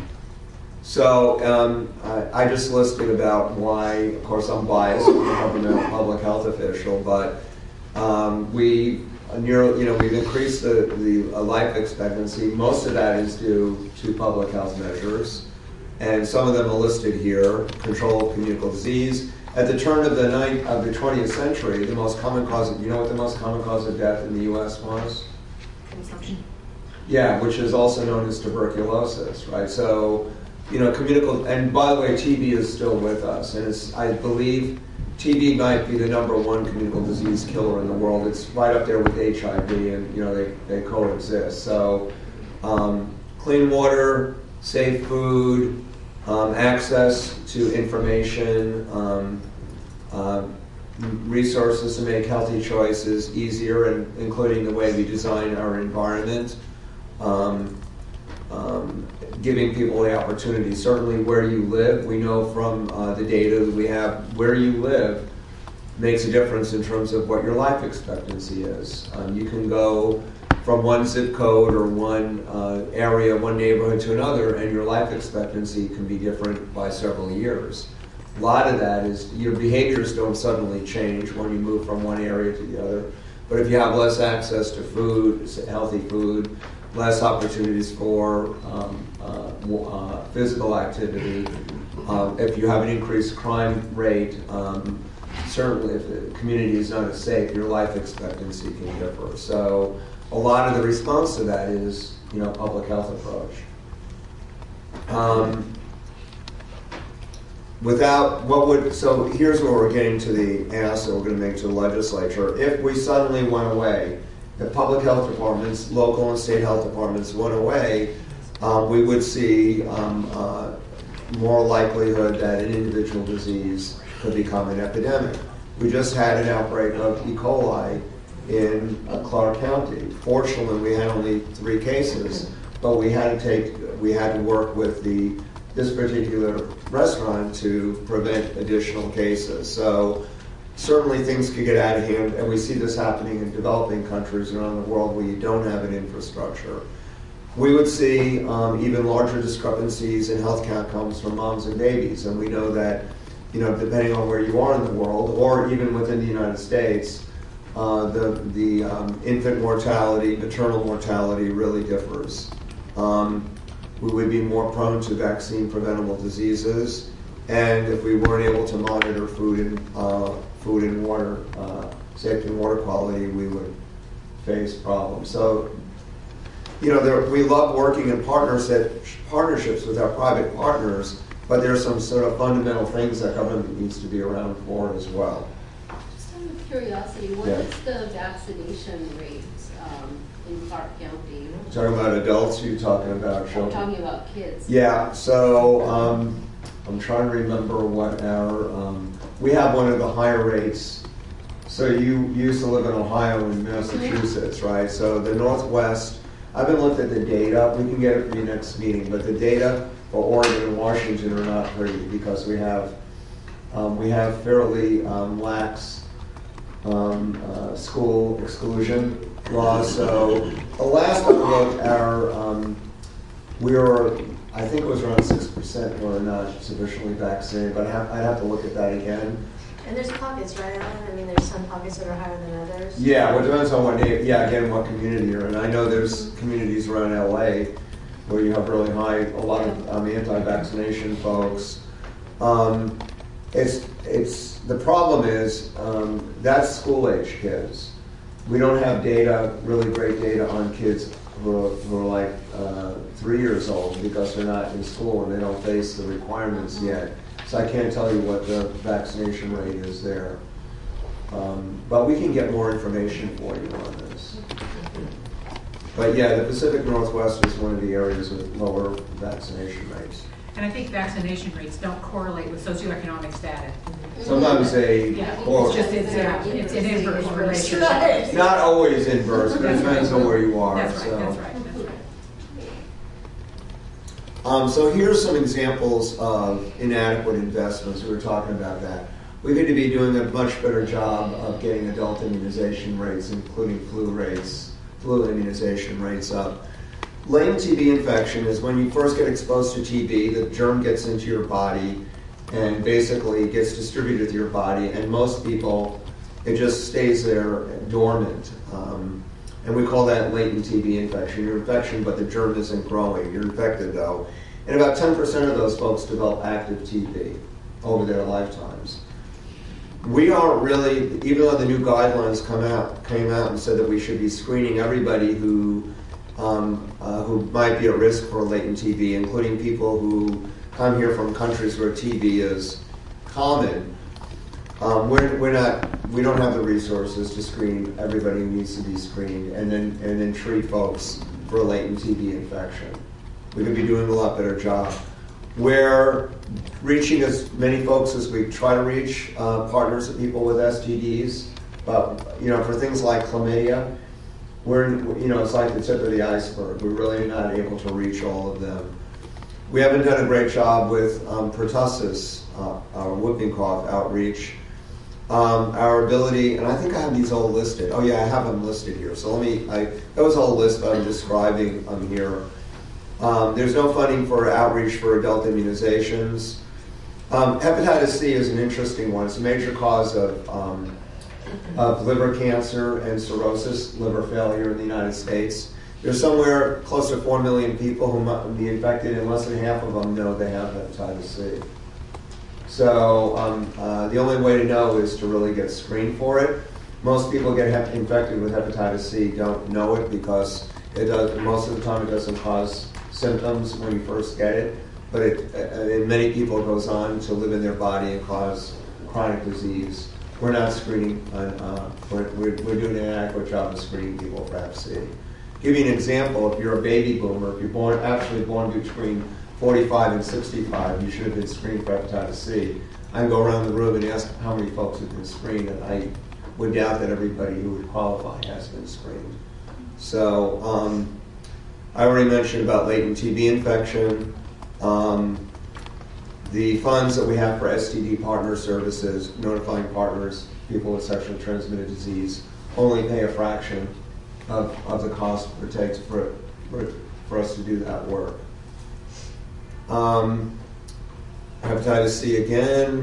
So I just listed about why, of course I'm biased, I'm a governmental public health official, but we've increased the life expectancy. Most of that is due to public health measures, and some of them are listed here. Control of communicable disease. At the turn of the 20th century, the most common cause of, you know what the most common cause of death in the U.S. was? Consumption. Yeah, which is also known as tuberculosis, right? So, communicable, and by the way, TB is still with us, and I believe TB might be the #1 communicable disease killer in the world. It's right up there with HIV, and they coexist. So, clean water, safe food, access to information, resources to make healthy choices easier, and including the way we design our environment. Giving people the opportunity, certainly where you live. We know from the data that we have, where you live makes a difference in terms of what your life expectancy is. You can go from one zip code or one area, one neighborhood to another, and your life expectancy can be different by several years. A lot of that is your behaviors don't suddenly change when you move from one area to the other, but if you have less access to food, healthy food, less opportunities for physical activity, if you have an increased crime rate, certainly if the community is not as safe, your life expectancy can differ. So a lot of the response to that is, public health approach. So here's where we're getting to the ask that we're going to make to the legislature. If we suddenly went away, if public health departments, local and state health departments went away, we would see more likelihood that an individual disease could become an epidemic. We just had an outbreak of E. coli in Clark County. Fortunately, we had only 3 cases, but we had to work with this particular restaurant to prevent additional cases. So certainly things could get out of hand, and we see this happening in developing countries around the world where you don't have an infrastructure. We would see even larger discrepancies in health outcomes for moms and babies, and we know that, depending on where you are in the world, or even within the United States, the infant mortality, maternal mortality really differs. We would be more prone to vaccine preventable diseases, and if we weren't able to monitor food and water, safety and water quality, we would face problems. So, we love working in partnerships with our private partners, but there are some sort of fundamental things that government needs to be around for as well. Just out of curiosity, what is the vaccination rate in Clark County? Talking about adults, or you're talking about children? I'm talking about kids. Yeah, so I'm trying to remember what we have one of the higher rates. So you used to live in Ohio and Massachusetts, right? So the Northwest, I haven't looked at the data. We can get it for you next meeting, but the data for Oregon and Washington are not pretty because we have fairly lax school exclusion laws. So the last I looked, I think it was around 6% were not sufficiently vaccinated, but I'd have to look at that again. And there's pockets, right? I mean, there's some pockets that are higher than others. Yeah, well, it depends on what community you're in. I know there's communities around LA where you have really high, a lot of anti-vaccination folks. The problem is that's school-age kids. We don't have really great data on kids who are like 3 years old because they're not in school and they don't face the requirements yet. So I can't tell you what the vaccination rate is there. But we can get more information for you on this. But yeah, the Pacific Northwest is one of the areas with lower vaccination rates. And I think vaccination rates don't correlate with socioeconomic status. Sometimes they correlate. It's an inverse relationship. Not always inverse, but it depends on where you are. That's right. So here's some examples of inadequate investments. We were talking about that. We need to be doing a much better job of getting adult immunization rates, including flu immunization rates up. latent TB infection is when you first get exposed to TB, the germ gets into your body and basically gets distributed through your body, and most people, it just stays there dormant. And we call that latent TB infection. You're infection, but the germ isn't growing. You're infected though. And about 10% of those folks develop active TB over their lifetimes. We aren't really, even though the new guidelines came out and said that we should be screening everybody who might be at risk for latent TB, including people who come here from countries where TB is common. We don't have the resources to screen everybody who needs to be screened and then treat folks for a latent TB infection. We could be doing a lot better job. We're reaching as many folks as we try to reach, partners of people with STDs, but for things like chlamydia, it's like the tip of the iceberg. We're really not able to reach all of them. We haven't done a great job with pertussis, our whooping cough outreach. Our ability, and I think I have these all listed. Oh yeah, I have them listed here. So that was all a list I'm describing here. There's no funding for outreach for adult immunizations. Hepatitis C is an interesting one. It's a major cause of liver cancer and cirrhosis, liver failure in the United States. There's somewhere close to 4 million people who might be infected, and less than half of them know they have hepatitis C. So the only way to know is to really get screened for it. Most people get infected with hepatitis C don't know it because most of the time it doesn't cause symptoms when you first get it, but in many people it goes on to live in their body and cause chronic disease. We're not screening, we're doing an adequate job of screening people for hep C. Give you an example, if you're a baby boomer, if you're born between 45 and 65, you should have been screened for hepatitis C. I can go around the room and ask how many folks have been screened, and I would doubt that everybody who would qualify has been screened. So I already mentioned about latent TB infection. The funds that we have for STD partner services, notifying partners, people with sexually transmitted disease, only pay a fraction of the cost it takes for us to do that work. Hepatitis C again.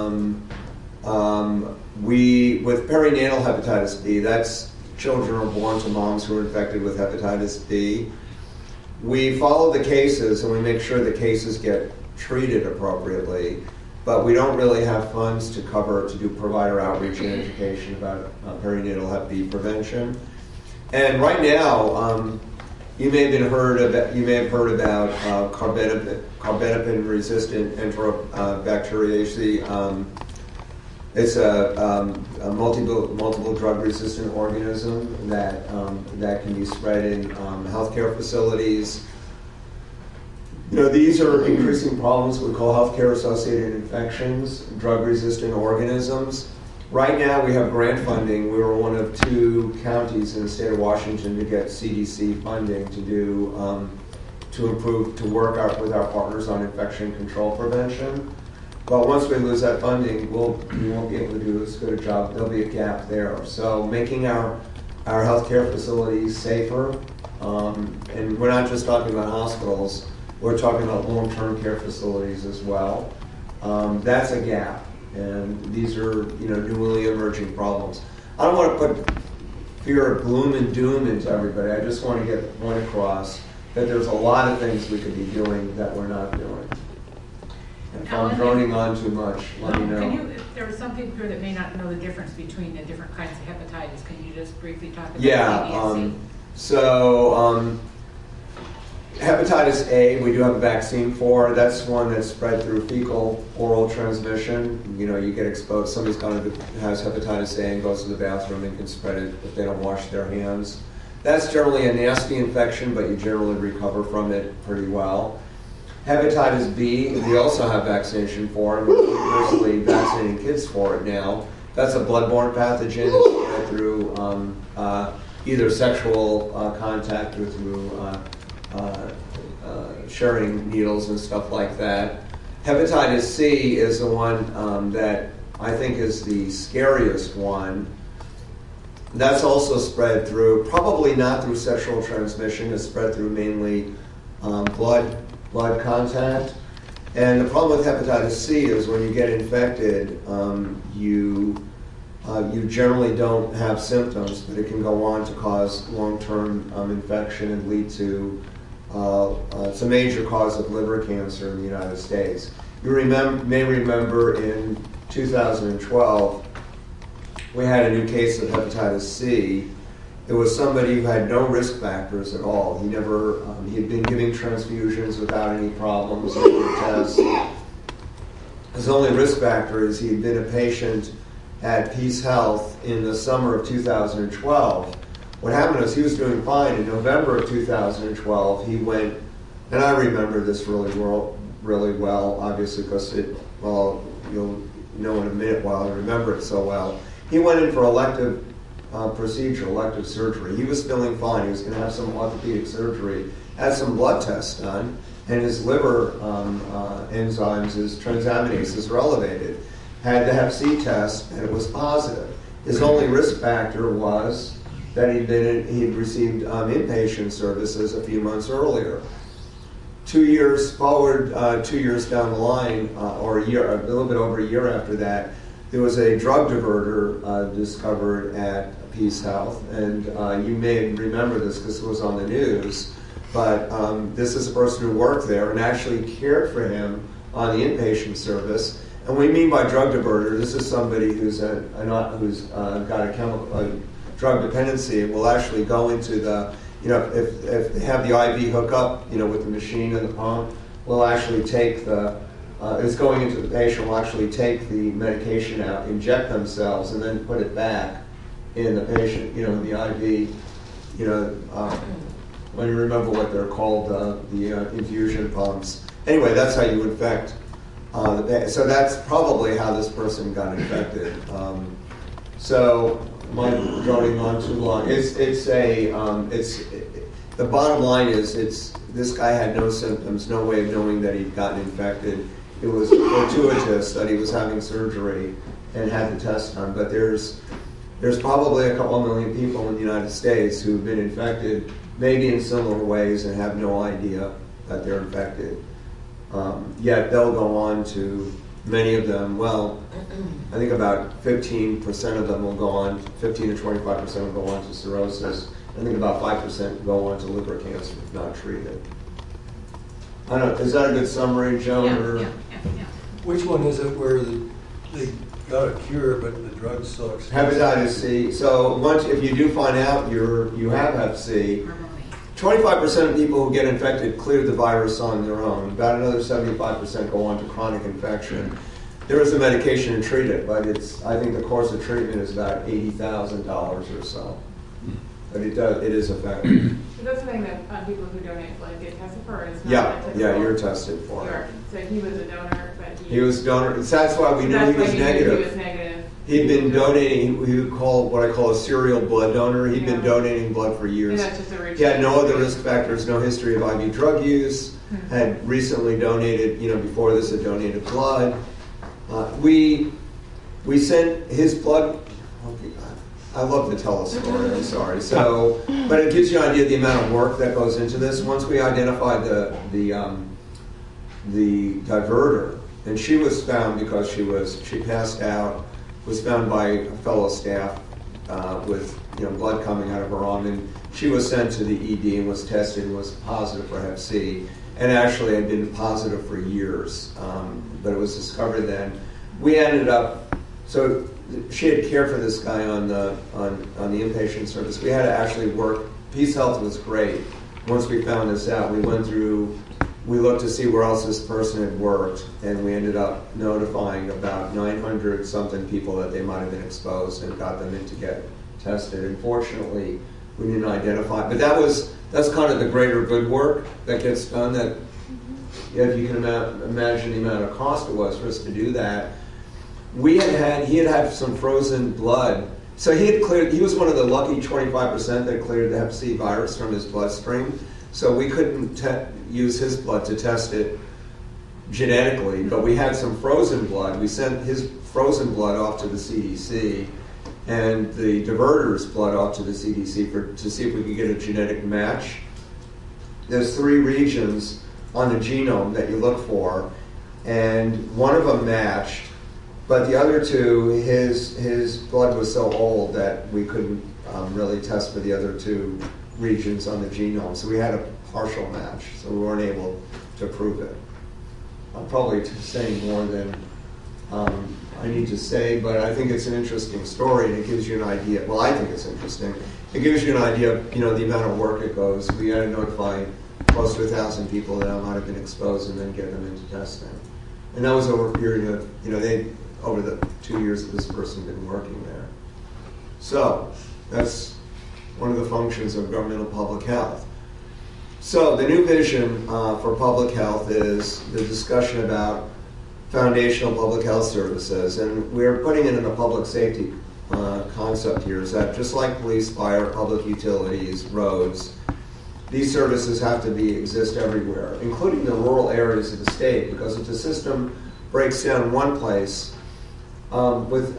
With perinatal hepatitis B, that's children are born to moms who are infected with hepatitis B. We follow the cases and we make sure the cases get treated appropriately, but we don't really have funds to do provider outreach and education about perinatal hep B prevention. And right now, you may have heard about carbapenem-resistant enterobacteriaceae. It's a multiple drug-resistant organism that can be spread in healthcare facilities. These are increasing problems we call healthcare-associated infections, drug-resistant organisms. Right now, we have grant funding. We were one of 2 counties in the state of Washington to get CDC funding to work with our partners on infection control prevention. But once we lose that funding, we won't be able to do as good a job. There'll be a gap there. So making our healthcare facilities safer, and we're not just talking about hospitals, we're talking about long-term care facilities as well. That's a gap. And these are, newly emerging problems. I don't want to put fear of gloom and doom into everybody. I just want to get one across that there's a lot of things we could be doing that we're not doing. And if I'm droning on too much, let me know. There are some people here that may not know the difference between the different kinds of hepatitis. Can you just briefly talk about TB and C? Hepatitis A, we do have a vaccine for. That's one that's spread through fecal oral transmission. You get exposed. Somebody's has hepatitis A and goes to the bathroom and can spread it if they don't wash their hands. That's generally a nasty infection, but you generally recover from it pretty well. Hepatitis B, we also have vaccination for, and we're universally vaccinating kids for it now. That's a bloodborne pathogen. It's spread through either sexual contact or through sharing needles and stuff like that. Hepatitis C is the one that I think is the scariest one. That's also spread through, probably not through sexual transmission, it's spread through mainly blood contact. And the problem with hepatitis C is when you get infected, you generally don't have symptoms, but it can go on to cause long-term infection and lead to, it's a major cause of liver cancer in the United States. You may remember in 2012, we had a new case of hepatitis C. It was somebody who had no risk factors at all. He never, he had been giving transfusions without any problems or any tests. His only risk factor is he had been a patient at Peace Health in the summer of 2012. What happened is he was doing fine. In November of 2012, he went, and I remember this really well, obviously, because you'll know in a minute why I remember it so well. He went in for elective procedure, elective surgery. He was feeling fine. He was going to have some orthopedic surgery, had some blood tests done, and his liver enzymes, his transaminases were elevated. Had the Hep C test, and it was positive. His only risk factor was that he'd received inpatient services a few months earlier. 2 years forward, 2 years down the line, or a little bit over a year after that, there was a drug diverter discovered at Peace Health, and you may remember this because it was on the news, but this is a person who worked there and actually cared for him on the inpatient service. And what we mean by drug diverter, this is somebody who's got a drug dependency and will actually go into the, if they have the IV hookup, with the machine and the pump, will actually take is going into the patient, will actually take the medication out, inject themselves, and then put it back in the patient, in the IV, when you remember what they're called, the infusion pumps. Anyway, that's how you infect the patient. So that's probably how this person got infected. So, am I going on too long? The bottom line is, this guy had no symptoms, no way of knowing that he'd gotten infected. It was fortuitous that he was having surgery and had the test done. But there's probably a couple million people in the United States who've been infected, maybe in similar ways, and have no idea that they're infected. Yet they'll go on to, many of them, I think about 15% of them will go on, 15 to 25% will go on to cirrhosis. I think about 5% go on to liver cancer if not treated. I don't know, is that a good summary, Joan? Yeah. Which one is it where they got a cure but the drug's so expensive? Hepatitis C. So if you do find out you have Hep C, 25% of people who get infected clear the virus on their own. About another 75% go on to chronic infection. There is a medication to treat it, but I think the course of treatment is about $80,000 or so. But it is effective. So that's something that people who donate blood get tested for, is not Yeah, you're tested for it. So he was a donor, but he was donor. That's why we knew he was negative. He was negative. He'd been donating. He would call what I call a serial blood donor. He'd been donating blood for years. And that's just a routine. He had no other risk factors, no history of IV drug use. Had recently donated. Before this, had donated blood. We sent his blood. I love to tell a story, I'm sorry. So, but it gives you an idea of the amount of work that goes into this. Once we identified the diverter, and she was found because she passed out, was found by a fellow staff with blood coming out of her arm, and she was sent to the ED and was tested and was positive for Hep C, and actually had been positive for years, but it was discovered then. We ended up, so she had cared for this guy on the inpatient service. We had to actually work. Peace Health was great. Once we found this out, we looked to see where else this person had worked, and we ended up notifying about 900 something people that they might have been exposed and got them in to get tested. Unfortunately, we didn't identify, but that's kind of the greater good work that gets done. That if you can imagine the amount of cost it was for us to do that. He had some frozen blood. So he was one of the lucky 25% that cleared the Hep C virus from his bloodstream. So we couldn't use his blood to test it genetically, but we had some frozen blood. We sent his frozen blood off to the CDC, and the diverters blood off to the CDC to see if we could get a genetic match. There's 3 regions on the genome that you look for, and one of them matched, but the other 2, his blood was so old that we couldn't really test for the other 2 regions on the genome. So we had a partial match, so we weren't able to prove it. I'm probably saying more than I need to say, but I think it's an interesting story, and it gives you an idea. Well, I think it's interesting. It gives you an idea of, you know, the amount of work it goes. We had to notify close to 1,000 people that might have been exposed and then get them into testing. And that was over a period of, you know, over the 2 years that this person had been working there. So that's one of the functions of governmental public health. So the new vision for public health is the discussion about foundational public health services, and we're putting it in a public safety concept here, is that just like police, fire, public utilities, roads, these services have to exist everywhere, including the rural areas of the state, because if the system breaks down in one place, within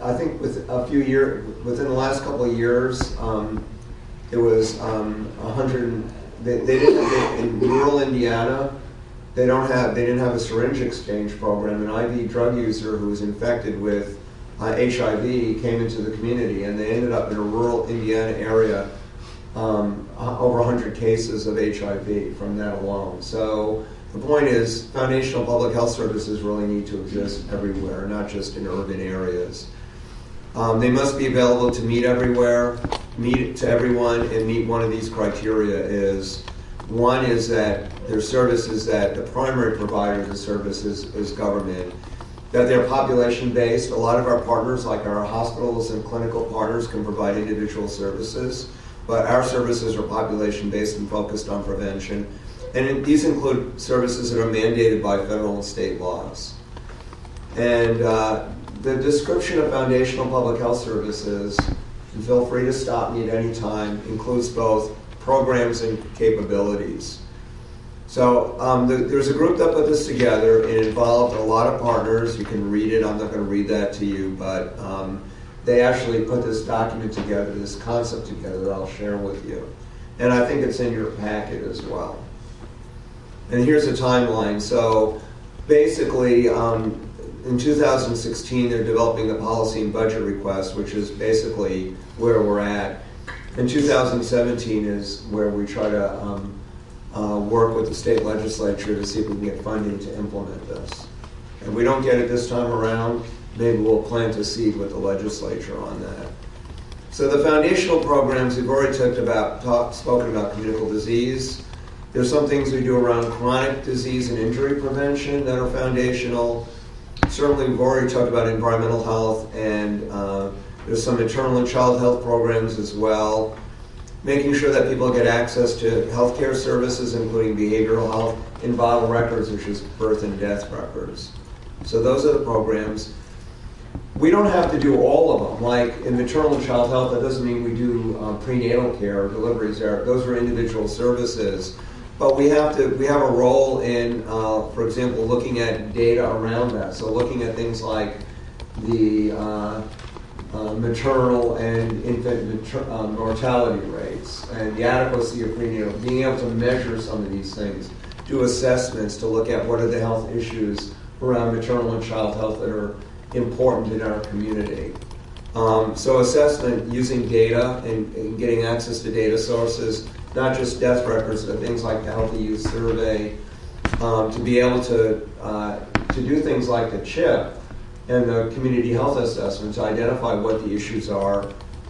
the last couple of years, it was 100. They didn't in rural Indiana. They didn't have a syringe exchange program. An IV drug user who was infected with HIV came into the community, and they ended up in a rural Indiana area, over 100 cases of HIV from that alone. So the point is, foundational public health services really need to exist everywhere, not just in urban areas. They must be available to meet everywhere, meet to everyone, and meet one of these criteria one is that their services, that the primary provider of the services is government, that they're population-based. A lot of our partners, like our hospitals and clinical partners, can provide individual services, but our services are population-based and focused on prevention. And these include services that are mandated by federal and state laws. And the description of foundational public health services, and feel free to stop me at any time, includes both programs and capabilities. So there's a group that put this together. It involved a lot of partners. You can read it. I'm not going to read that to you, but they actually put this document together, this concept together that I'll share with you. And I think it's in your packet as well. And here's a timeline. So basically, in 2016, they're developing a policy and budget request, which is basically where we're at. In 2017 is where we try to work with the state legislature to see if we can get funding to implement this. And we don't get it this time around, maybe we'll plant a seed with the legislature on that. So the foundational programs, we've already spoken about communicable disease. There's some things we do around chronic disease and injury prevention that are foundational. Certainly we've already talked about environmental health, and there's some maternal and child health programs as well. Making sure that people get access to healthcare services, including behavioral health and vital records, which is birth and death records. So those are the programs. We don't have to do all of them. Like in maternal and child health, that doesn't mean we do prenatal care or deliveries there. Those are individual services. But we have a role in, for example, looking at data around that. So looking at things like the maternal and infant mortality rates and the adequacy of prenatal, being able to measure some of these things, do assessments to look at what are the health issues around maternal and child health that are important in our community. So assessment using data and getting access to data sources, not just death records, but things like the Healthy Youth Survey, to be able to do things like the CHIP and the community health assessment to identify what the issues are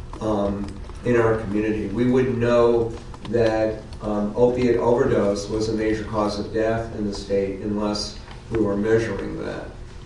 in our community. We wouldn't know that opiate overdose was a major cause of death in the state unless we were measuring that.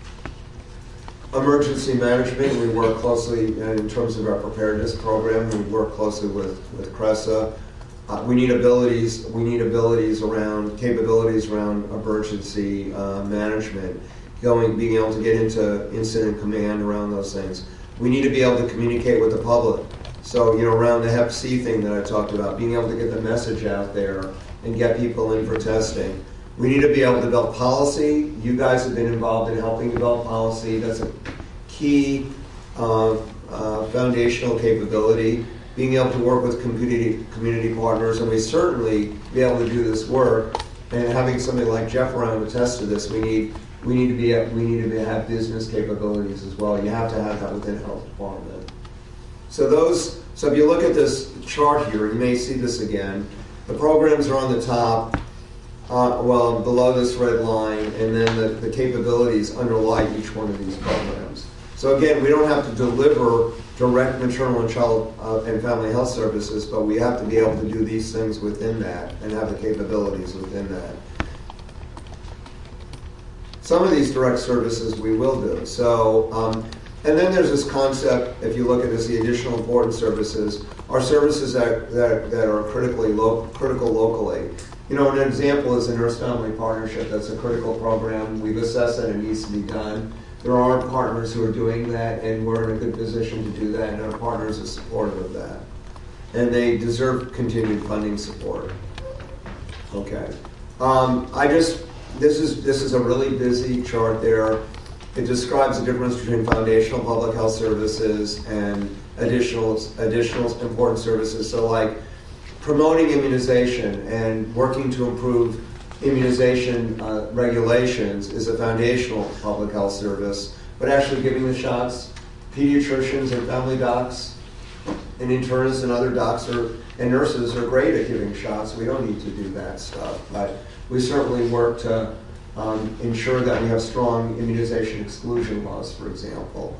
Emergency management, we work closely in terms of our preparedness program. We work closely with CRESA. We need capabilities around emergency management, being able to get into incident command around those things. We need to be able to communicate with the public. So, around the Hep C thing that I talked about, being able to get the message out there and get people in for testing. We need to be able to develop policy. You guys have been involved in helping develop policy. That's a key foundational capability, being able to work with community partners, and we certainly be able to do this work. And having somebody like Jeff around to attest to this, we need to have business capabilities as well. You have to have that within the health department. So if you look at this chart here, you may see this again. The programs are on the top, below this red line, and then the capabilities underlie each one of these programs. So again, we don't have to deliver direct maternal and child and family health services, but we have to be able to do these things within that and have the capabilities within that. Some of these direct services we will do. So, and then there's this concept, if you look at this, the additional important services, are services that are critical locally. You know, an example is the Nurse Family Partnership. That's a critical program. We've assessed that it needs to be done. There are partners who are doing that, and we're in a good position to do that, and our partners are supportive of that. And they deserve continued funding support. Okay. This is a really busy chart there. It describes the difference between foundational public health services and additional important services. So like promoting immunization and working to improve immunization regulations is a foundational public health service, but actually giving the shots, pediatricians and family docs and internists and other docs and nurses are great at giving shots. We don't need to do that stuff, but we certainly work to ensure that we have strong immunization exclusion laws, for example.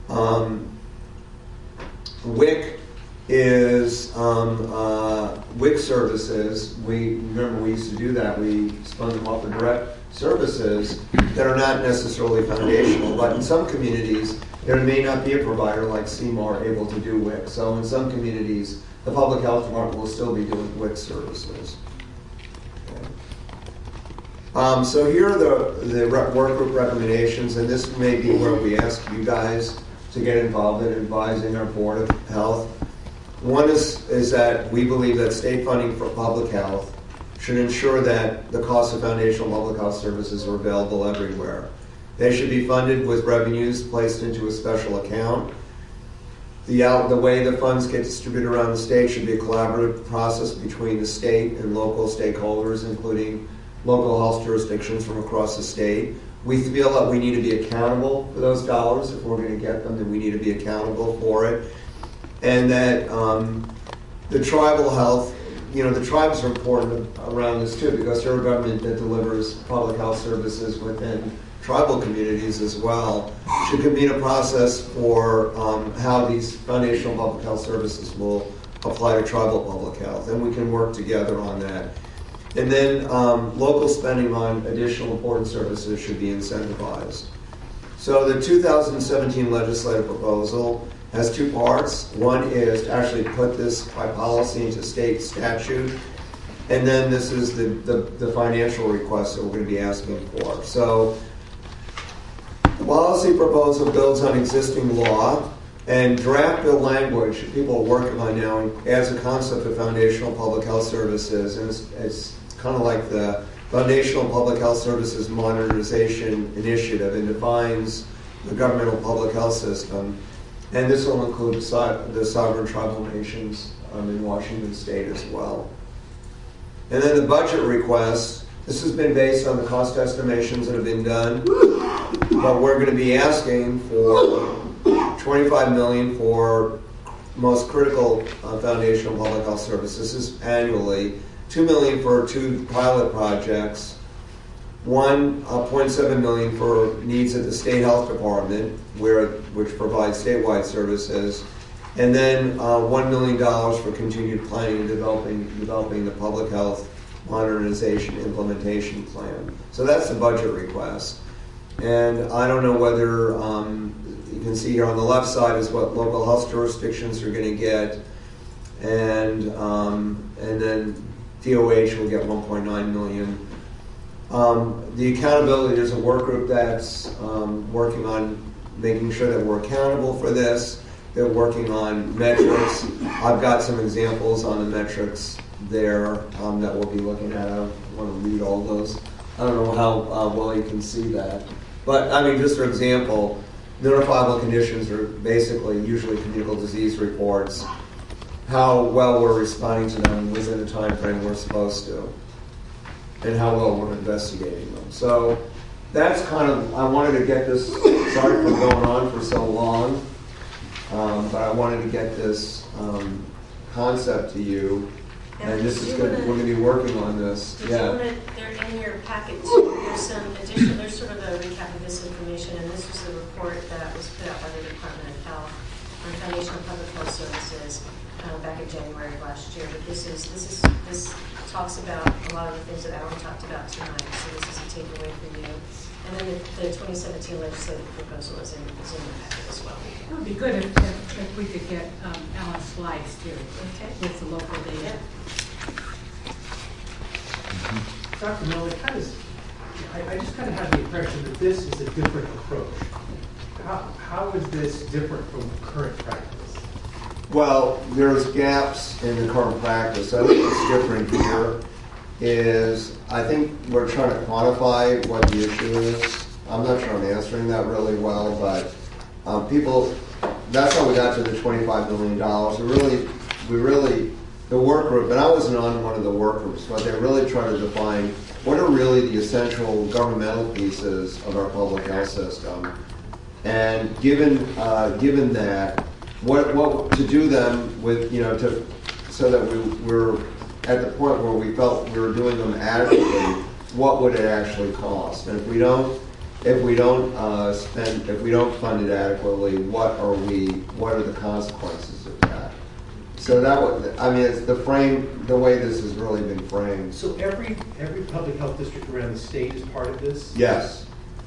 WIC is WIC services. We used to do that. We spun them off of direct services that are not necessarily foundational, but in some communities there may not be a provider like CMAR able to do WIC. So in some communities, the public health department will still be doing WIC services. Okay. So here are the work group recommendations, and this may be where we ask you guys to get involved in advising our Board of Health. One is that we believe that state funding for public health should ensure that the cost of foundational public health services are available everywhere. They should be funded with revenues placed into a special account. The way the funds get distributed around the state should be a collaborative process between the state and local stakeholders, including local health jurisdictions from across the state. We feel that we need to be accountable for those dollars. If we're going to get them, then we need to be accountable for it. And that the tribal health, the tribes are important around this too, because they're a government that delivers public health services within tribal communities as well. Should convene a process for how these foundational public health services will apply to tribal public health, and we can work together on that. And then local spending on additional important services should be incentivized. So the 2017 legislative proposal has two parts. One is to actually put this by policy into state statute, and then this is the financial request that we're going to be asking for. So the policy proposal builds on existing law, and draft bill language people are working on now as a concept of foundational public health services, and it's kind of like the Foundational Public Health Services Modernization Initiative, and defines the governmental public health system. And this will include the sovereign tribal nations in Washington State as well. And then the budget request, this has been based on the cost estimations that have been done, but we're going to be asking for $25 million for most critical foundational public health services. This is annually. $2 million for 2 pilot projects, $1.7 million for needs at the state health department, which provides statewide services, and then $1 million for continued planning and developing the public health modernization implementation plan. So that's the budget request. And I don't know whether you can see here on the left side is what local health jurisdictions are going to get, and then DOH will get $1.9 million. The accountability, there's a work group that's working on making sure that we're accountable for this. They're working on metrics. I've got some examples on the metrics there that we'll be looking at. I don't want to read all those. I don't know how well you can see that. But, I mean, just for example, notifiable conditions are basically usually communicable disease reports, how well we're responding to them within the time frame we're supposed to, and how well we're investigating them. So that's kind of, I wanted to get this, sorry for going on for so long, but I wanted to get this concept to you. And this is good, we're going to be working on this. Yeah. They're in your packet too. There's some additional, there's sort of a recap of this information, and this was the report that was put out by the Department of Health on Foundation of Public Health Services back in January of last year. But this talks about a lot of the things that Alan talked about tonight, so this is a takeaway for you. And then the 2017 legislative proposal is in the packet as well. It would be good if we could get Alan's slides too, with the local data. Dr. Miller, I just kind of have the impression that this is a different approach. How is this different from current practice? Well, there's gaps in the current practice. I think what's different here is I think we're trying to quantify what the issue is. I'm not sure I'm answering that really well, but that's how we got to the $25 million. We really, the work group, and I wasn't on one of the work groups, but they really try to define what are really the essential governmental pieces of our public health system. And given that, what to do them with, so that we're at the point where we felt we were doing them adequately, what would it actually cost? And if we don't fund it adequately, what are the consequences of that? So it's the way this has really been framed. So every public health district around the state is part of this? Yes.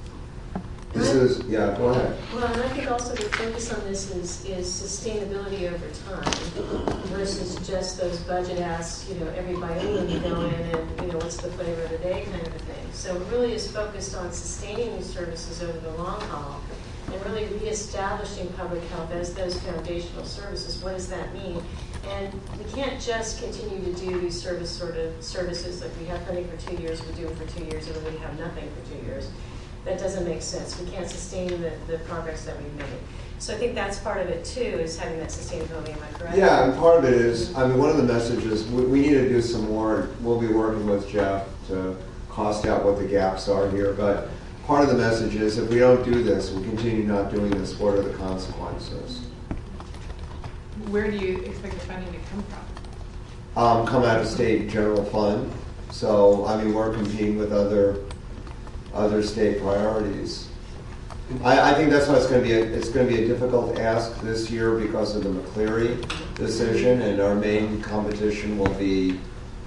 Go ahead. Well, and I think also the focus on this is sustainability over time versus just those budget asks, every biennium you go in and, what's the flavor of the day kind of a thing. So it really is focused on sustaining these services over the long haul and really reestablishing public health as those foundational services. What does that mean? And we can't just continue to do these services like we have funding for 2 years, we do it for 2 years, and then we have nothing for 2 years. That doesn't make sense. We can't sustain the progress that we've made. So I think that's part of it too, is having that sustainability. Am I correct? Yeah, and part of it is, one of the messages, we need to do some more, we'll be working with Jeff to cost out what the gaps are here, but part of the message is if we don't do this, we continue not doing this, what are the consequences? Where do you expect the funding to come from? Come out of state general fund. So, we're competing with other state priorities. I think that's why it's going to be a difficult ask this year because of the McCleary decision, and our main competition will be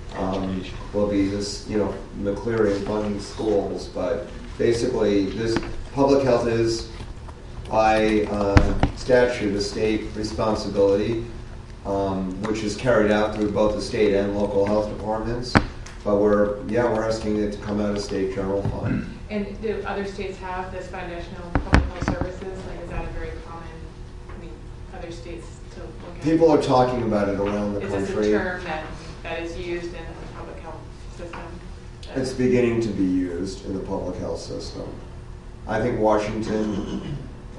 this, McCleary and funding schools. But basically, this public health is by statute a state responsibility, which is carried out through both the state and local health departments. But we're asking it to come out of state general fund. And do other states have this foundational public health services? Like, is that a very common, other states to look at? People are talking about it around the country. Is this a term that is used in the public health system? It's beginning to be used in the public health system. I think Washington,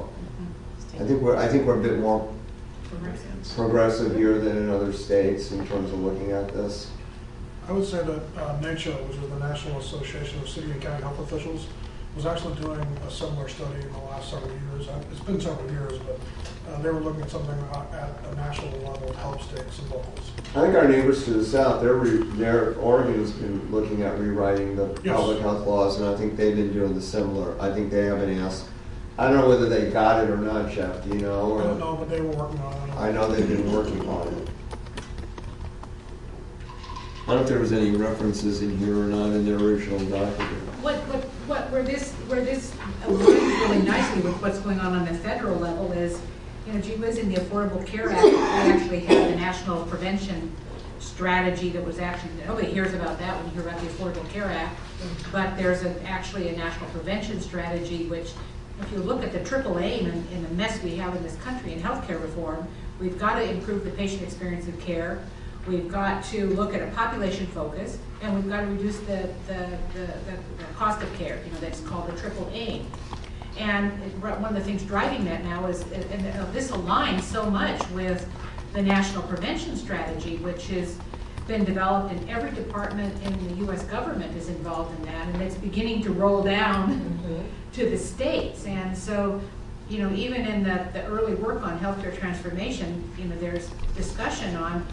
I think we're a bit more progressive here than in other states in terms of looking at this. I would say that NACHO, which is the National Association of City and County Health Officials, was actually doing a similar study in the last several years. It's been several years, but they were looking at something at a national level to help states and locals. I think our neighbors to the south, Oregon's been looking at rewriting the public health laws, and I think they've been doing the similar. I think they haven't asked. I don't know whether they got it or not, Jeff. Do you know? I don't know, but they were working on it. I know they've been working on it. I don't know if there was any references in here or not in the original document. Where this aligns really nicely with what's going on the federal level is, gee whiz, in the Affordable Care Act, we actually had a national prevention strategy that was actually, nobody hears about that when you hear about the Affordable Care Act, but there's actually a national prevention strategy which, if you look at the triple aim in the mess we have in this country in healthcare reform, we've got to improve the patient experience of care. We've got to look at a population focus, and we've got to reduce the cost of care. That's called the triple aim. And one of the things driving that now is, and this aligns so much with the National Prevention Strategy, which has been developed, and every department in the U.S. government is involved in that, and it's beginning to roll down to the states. And so, you know, even in the early work on healthcare transformation, you know, there's discussion on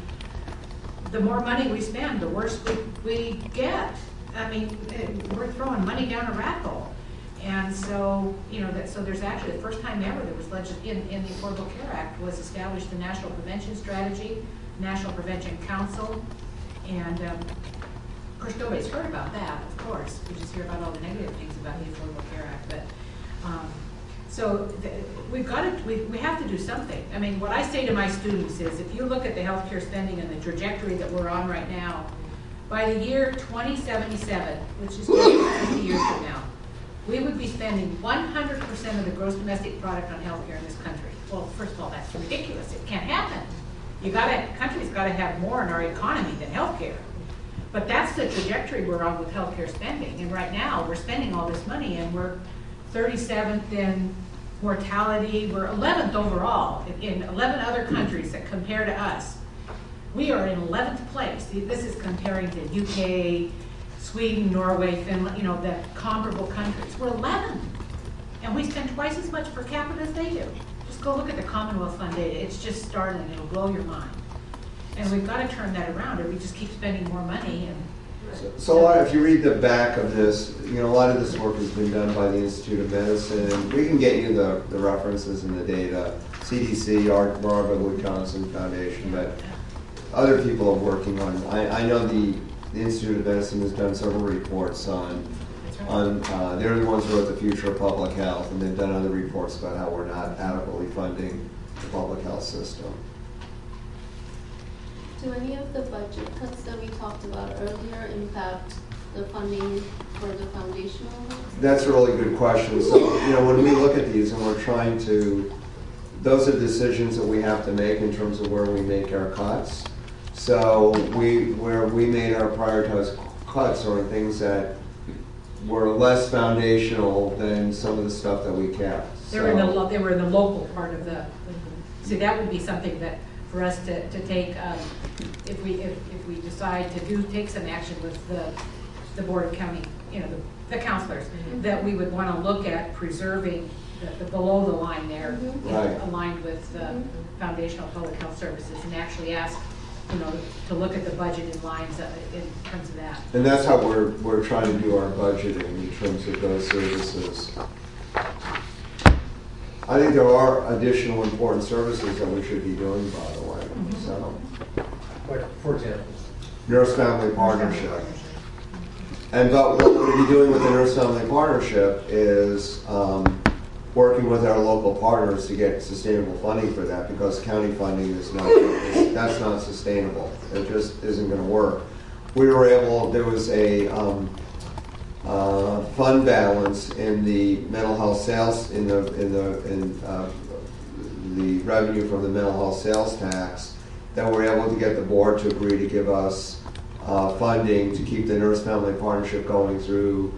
the more money we spend, the worse we get. I mean, we're throwing money down a rat hole. And so, you know, so there's actually, the first time ever there was in the Affordable Care Act was established the National Prevention Strategy, National Prevention Council, and of course nobody's heard about that, of course. We just hear about all the negative things about the Affordable Care Act. But so we have to do something. I mean, what I say to my students is, if you look at the healthcare spending and the trajectory that we're on right now, by the year 2077, which is 50 years from now, we would be spending 100% of the gross domestic product on healthcare in this country. Well, first of all, that's ridiculous. It can't happen. Country's got to have more in our economy than healthcare. But that's the trajectory we're on with healthcare spending. And right now, we're spending all this money, and we're 37th in mortality. We're 11th overall in 11 other countries that compare to us. We are in 11th place. This is comparing to UK, Sweden, Norway, Finland, you know, the comparable countries. We're 11th. And we spend twice as much per capita as they do. Just go look at the Commonwealth Fund data. It's just startling. It'll blow your mind. And we've got to turn that around, or we just keep spending more money. And so if you read the back of this, you know, a lot of this work has been done by the Institute of Medicine. We can get you the references and the data. CDC, Barbara Wood Johnson Foundation, but other people are working on. I know the Institute of Medicine has done several reports on they're the ones who wrote The Future of Public Health, and they've done other reports about how we're not adequately funding the public health system. Do any of the budget cuts that we talked about earlier impact the funding for the foundational work? That's a really good question. So, you know, when we look at these and we're trying to, those are decisions that we have to make in terms of where we make our cuts. So where we made our prioritized cuts are things that were less foundational than some of the stuff that we kept. They were in the local part of the. So that would be something that for us to take if we decide to take some action with the Board of County, you know, the counselors, that we would want to look at preserving the below the line there, you know, aligned with foundational public health services, and actually ask, you know, to look at the budget in lines in terms of that. And that's how we're trying to do our budgeting in terms of those services. I think there are additional important services that we should be doing, by the way. So, like, for example, Nurse-Family Partnership. And but what we're going to be doing with the Nurse-Family Partnership is working with our local partners to get sustainable funding for that, because county funding is that's not sustainable. It just isn't going to work. We were able, there was a fund balance in the mental health sales, in the revenue from the mental health sales tax, that we're able to get the board to agree to give us funding to keep the Nurse-Family Partnership going through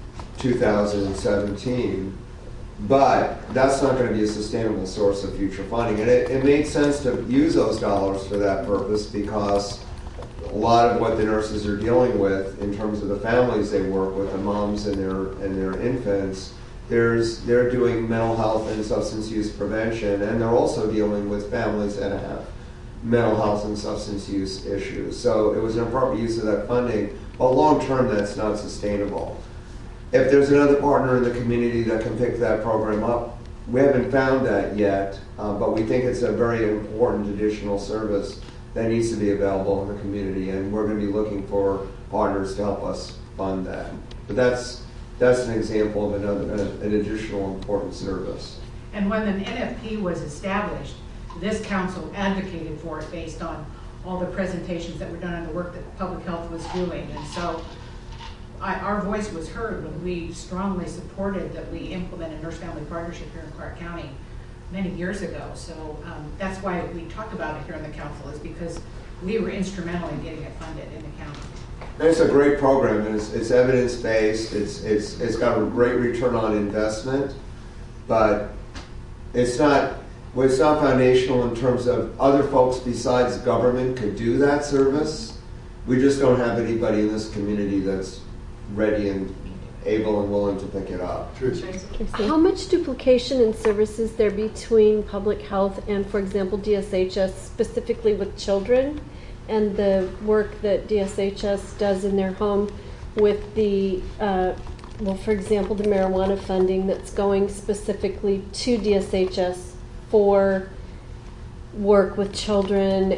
2017. But that's not going to be a sustainable source of future funding. And it made sense to use those dollars for that purpose, because a lot of what the nurses are dealing with in terms of the families they work with, the moms and their infants, they're doing mental health and substance use prevention, and they're also dealing with families that have mental health and substance use issues. So it was an appropriate use of that funding, but long term that's not sustainable. If there's another partner in the community that can pick that program up, we haven't found that yet, but we think it's a very important additional service that needs to be available in the community, and we're going to be looking for partners to help us fund that. But that's an example of an additional important service. And when the NFP was established, this council advocated for it based on all the presentations that were done and the work that public health was doing. And so our voice was heard when we strongly supported that we implement a Nurse-Family Partnership here in Clark County many years ago. So that's why we talk about it here in the council, is because we were instrumental in getting it funded in the county. And it's a great program, and it's evidence-based. It's got a great return on investment. but it's not foundational in terms of other folks besides government could do that service. We just don't have anybody in this community that's ready and able and willing to pick it up. How much duplication in services there between public health and, for example, DSHS, specifically with children, and the work that DSHS does in their home with the, well, for example, the marijuana funding that's going specifically to DSHS for work with children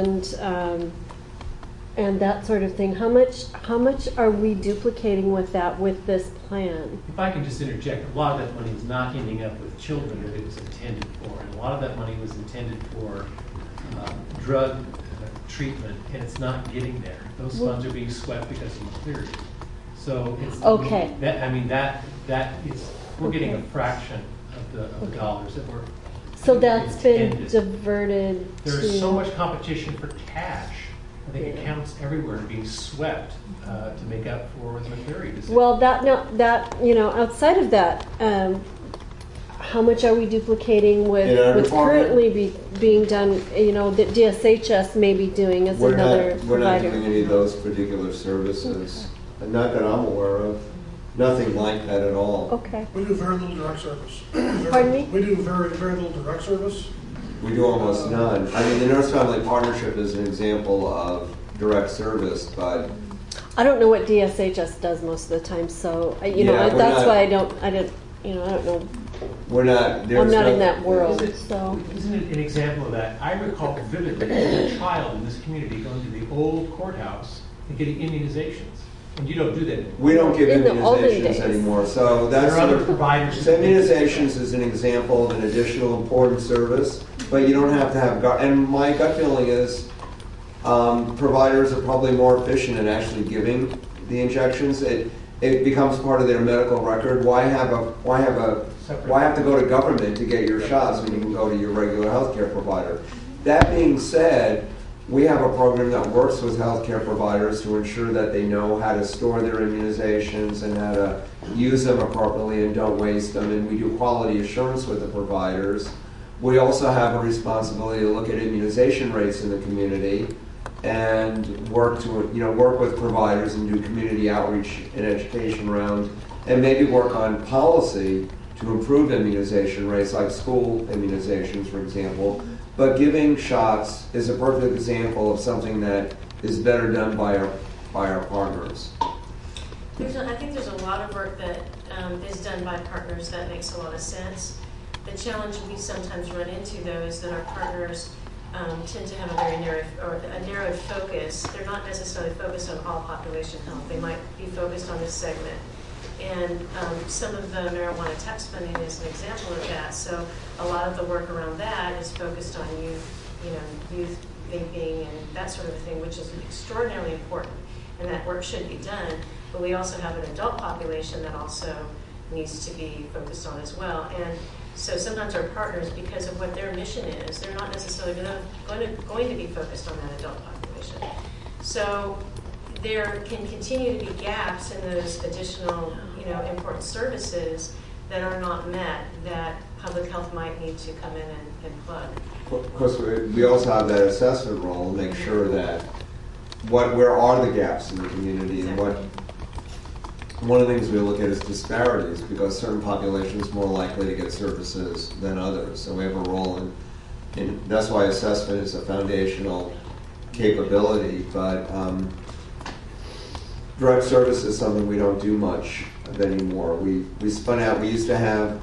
and that sort of thing. How much are we duplicating with that with this plan? If I can just interject, a lot of that money is not ending up with children that it was intended for. And a lot of that money was intended for drug treatment, and it's not getting there. Those funds are being swept because of cleared. So it's okay. That is, we're getting a fraction of the dollars that were. So that's intended. been diverted. There's so much competition for cash. I think accounts everywhere are being swept to make up for the McCleary decision. Well, outside of that, how much are we duplicating with what's currently being done? That DSHS may be doing as another provider. We're not doing any of those particular services, not that I'm aware of. Nothing like that at all. Okay. We do very little direct service. Pardon me? We do very, very little direct service. We do almost none. I mean, the Nurse Family Partnership is an example of direct service, but I don't know what DSHS does most of the time, so that's why I don't know. We're not. I'm not in that world. Isn't it an example of that? I recall vividly as a child in this community going to the old courthouse and getting immunizations. And you don't do that anymore. We don't give immunizations anymore. So that's other providers. Immunizations is an example of an additional important service, but you don't have to have. And my gut feeling is providers are probably more efficient in actually giving the injections. It becomes part of their medical record. Why have to go to government to get your shots when you can go to your regular healthcare provider? That being said, we have a program that works with healthcare providers to ensure that they know how to store their immunizations and how to use them appropriately and don't waste them. And we do quality assurance with the providers. We also have a responsibility to look at immunization rates in the community and work with providers and do community outreach and education around, and maybe work on policy to improve immunization rates, like school immunizations, for example. But giving shots is a perfect example of something that is better done by our partners. I think there's a lot of work that is done by partners that makes a lot of sense. The challenge we sometimes run into, though, is that our partners tend to have a very narrow focus. They're not necessarily focused on all population health. They might be focused on this segment. And some of the marijuana tax funding is an example of that. So a lot of the work around that is focused on youth vaping and that sort of thing, which is extraordinarily important. And that work should be done. But we also have an adult population that also needs to be focused on as well. And so sometimes our partners, because of what their mission is, they're not necessarily going to be focused on that adult population. So there can continue to be gaps in those additional, important services that are not met that public health might need to come in and plug. Of course, we also have that assessment role to make sure that where are the gaps in the community, and one of the things we look at is disparities, because certain populations are more likely to get services than others. So we have a role in that's why assessment is a foundational capability, but direct service is something we don't do much of anymore. We spun out. We used to have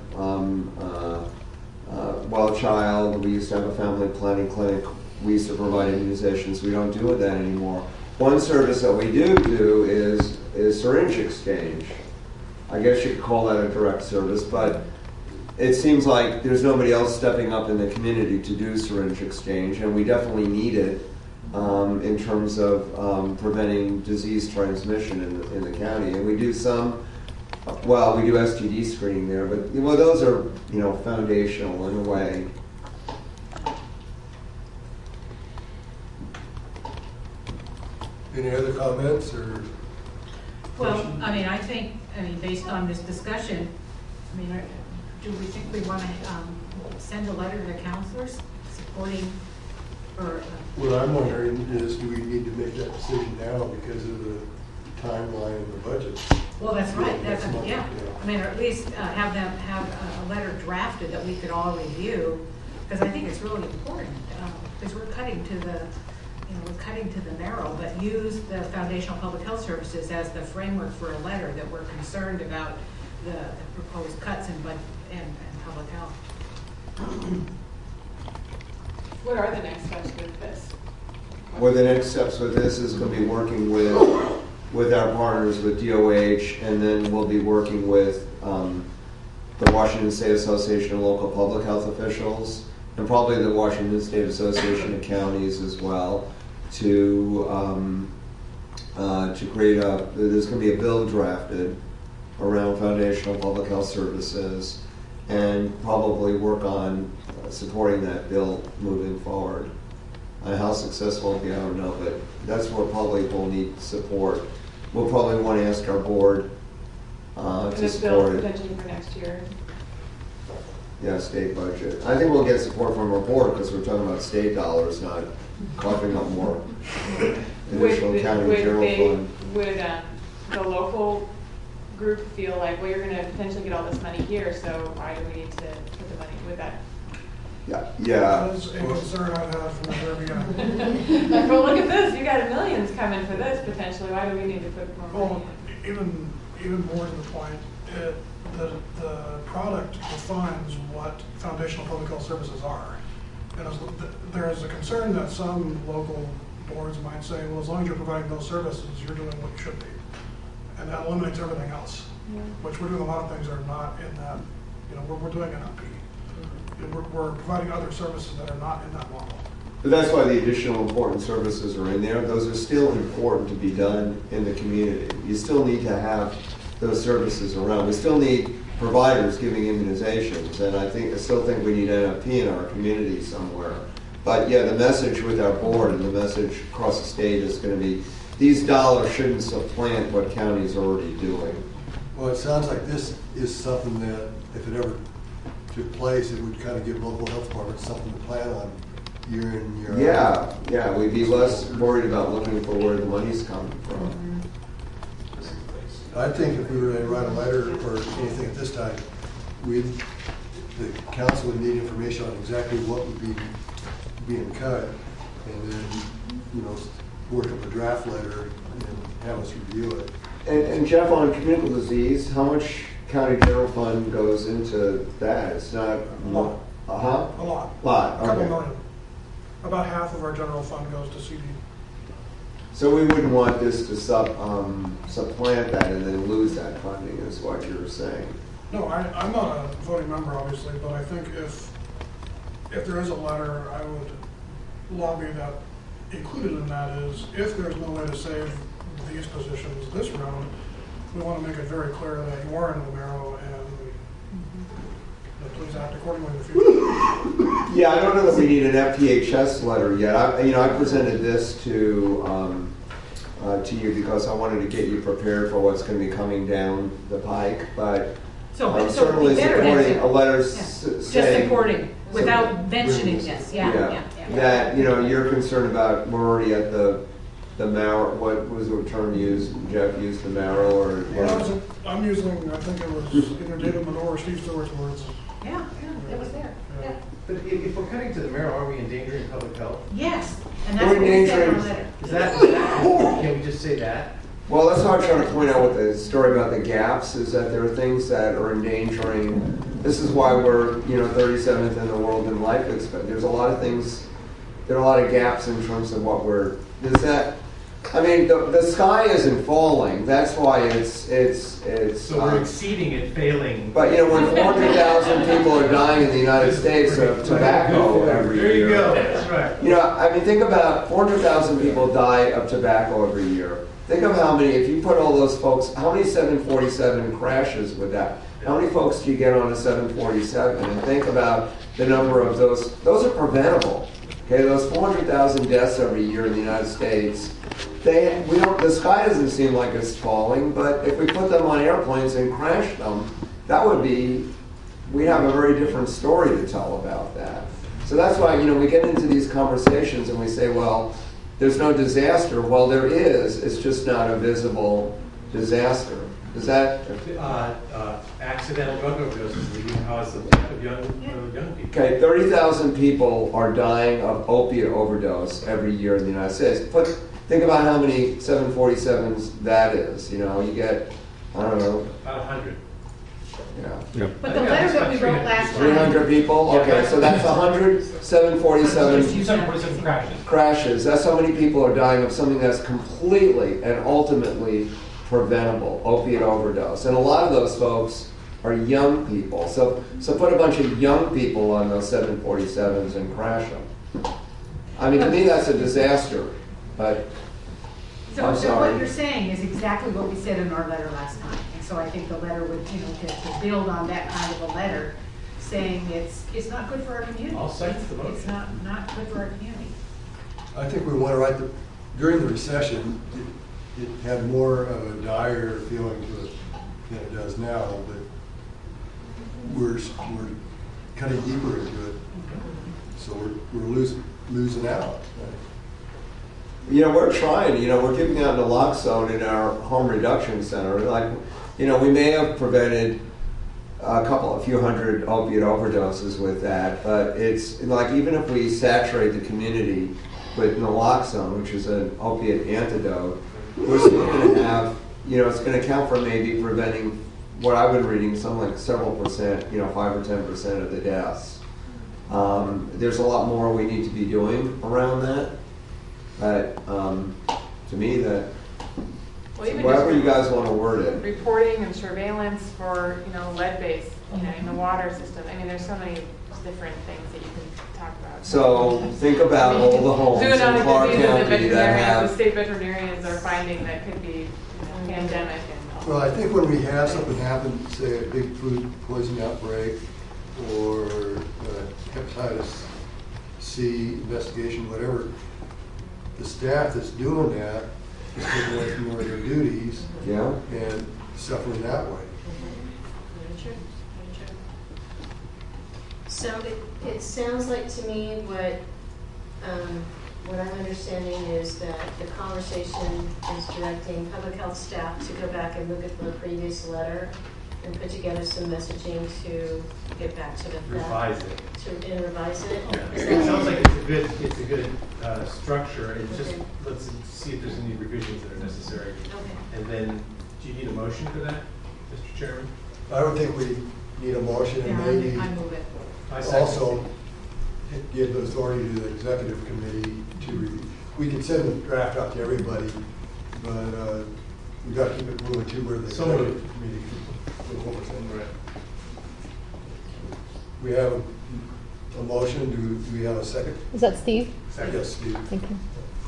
Well Child. We used to have a family planning clinic. We used to provide immunizations. We don't do that anymore. One service that we do is syringe exchange. I guess you could call that a direct service, but it seems like there's nobody else stepping up in the community to do syringe exchange, and we definitely need it in terms of preventing disease transmission in the county. And we do we do STD screening there, but those are foundational in a way. Any other comments or? Well, I think based on this discussion, do we think we want to send a letter to the counselors supporting, or? What I'm wondering is, do we need to make that decision now because of the timeline of the budget? Well, that's right, that's, Next month, yeah. I mean, or at least have them have a letter drafted that we could all review, because I think it's really important, because we're cutting to the, we're cutting to the marrow, but use the Foundational Public Health Services as the framework for a letter that we're concerned about the proposed cuts in budget and public health. What are the next steps with this? Well, the next steps with this is going to be working with our partners with DOH, and then we'll be working with the Washington State Association of Local Public Health Officials, and probably the Washington State Association of Counties as well, to create there's going to be a bill drafted around foundational public health services, and probably work on supporting that bill moving forward. How successful it'll be, I don't know, but that's where probably we'll need support. We'll probably want to ask our board And to this support bill it. potentially for next year. Yeah, state budget. I think we'll get support from our board because we're talking about state dollars, not coughing up more additional county general fund. Would the local group feel like, well, you're going to potentially get all this money here, so why do we need to put the money with that? Yeah. That was a concern I've had from the very beginning. Like, well, look at this, you got millions coming for this potentially, why do we need to put more money in? Even more to the point, the product defines what foundational public health services are. And there is a concern that some local boards might say, well, as long as you're providing those services, you're doing what you should be. And that eliminates everything else, which we're doing a lot of things that are not in that, we're doing NLP. We're providing other services that are not in that model. But that's why the additional important services are in there. Those are still important to be done in the community. You still need to have those services around. We still need providers giving immunizations, and I still think we need NFP in our community somewhere. But yeah, the message with our board and the message across the state is going to be, these dollars shouldn't supplant what counties are already doing. Well, it sounds like this is something that, if it ever took place, it would kind of give local health departments something to plan on year in, year out. Yeah, we'd be less worried about looking for where the money's coming from. I think if we were to write a letter or anything at this time, the council would need information on exactly what would be being cut, and then, work up a draft letter and have us review it. And Jeff, on communicable disease, how much county general fund goes into that? It's not A lot. A lot. Lot. A couple Okay. million. About half of our general fund goes to CD. So we wouldn't want this to supplant that and then lose that funding, is what you're saying. No, I'm not a voting member, obviously, but I think if there is a letter, I would lobby that included in that is, if there's no way to save these positions this round, we want to make it very clear that you are in the marrow and please act accordingly in the future. Yeah, I don't know that we need an FPHS letter yet. I presented this to you because I wanted to get you prepared for what's going to be coming down the pike, but So certainly it'd be better supporting than a letter just saying supporting without mentioning this. Yeah. that you're concerned about. We're already at the marrow. What was the term used? Jeff used the marrow, or I'm using, I think it was either David Monroe or Steve Stewart's words. Yeah, it was there. Yeah. But if we're cutting to the marrow, are we endangering public health? Yes, and that's what we said in our letter. Is that can we just say that? Well, that's how I'm trying to point out with the story about the gaps, is that there are things that are endangering. This is why we're 37th in the world in life expectancy. There's a lot of things. There are a lot of gaps in terms of what we're. The sky isn't falling. That's why it's. So we're exceeding it, failing. But when 400,000 people are dying in the United States of tobacco every year. There you go. That's right. Think about 400,000 people die of tobacco every year. Think of how many, if you put all those folks, how many 747 crashes would that? How many folks do you get on a 747? And think about the number of those. Those are preventable. Okay, those 400,000 deaths every year in the United States. The sky doesn't seem like it's falling, but if we put them on airplanes and crash them, that would be we'd have a very different story to tell about that. So that's why, we get into these conversations and we say, well, there's no disaster. Well, there is. It's just not a visible disaster. Is that? Accidental drug overdoses leading cause of death of young people. Okay, 30,000 people are dying of opiate overdose every year in the United States. Think about how many 747s that is. You get, I don't know. About 100. Yeah. Yep. But the letter that we wrote last time. 300 people? Okay, so that's 100 747 747 crashes. crashes. That's how many people are dying of something that's completely and ultimately preventable, opiate overdose. And a lot of those folks are young people. So put a bunch of young people on those 747s and crash them. I mean, to me, that's a disaster. But So I'm sorry. what you're saying is exactly what we said in our letter last time. And so I think the letter would, to build on that kind of a letter, saying it's not good for our community. I'll second the motion. It's not good for our community. I think we want to write during the recession, it had more of a dire feeling to it than it does now, but we're cutting deeper into it, so we're losing out. We're trying, we're keeping out naloxone in our home reduction center. We may have prevented a few hundred opiate overdoses with that, but it's like, even if we saturate the community with naloxone, which is an opiate antidote, we're still going to have, it's going to count for maybe preventing what I've been reading, something like several percent, 5 or 10% of the deaths. There's a lot more we need to be doing around that. But to me, whatever you guys want to word it. Reporting and surveillance for, lead-based, in the water system. I mean, there's so many different things that you can talk about. So think about all the homes in Clark County that have. The state veterinarians are finding that could be pandemic and. Well, I think when we have something happen, say a big food poisoning outbreak or hepatitis C investigation, whatever, the staff that's doing that is taken away from one of their duties and suffering that way. Very true. So it sounds like to me what I'm understanding is that the conversation is directing public health staff to go back and look at the previous letter and put together some messaging to get back to the Revise it. And revise it. Yeah. Is It that- sounds like it's a good structure. It's just, let's see if there's any revisions that are necessary. Okay. And then, do you need a motion for that, Mr. Chairman? I don't think we need a motion, and maybe I move it. also give the authority to the executive committee to review. We can send the draft out to everybody, but we've got to keep it moving to where the executive committee can look what we're saying. We have a motion. Do we have a second? Is that Steve? Second. Yes, Steve. Thank you.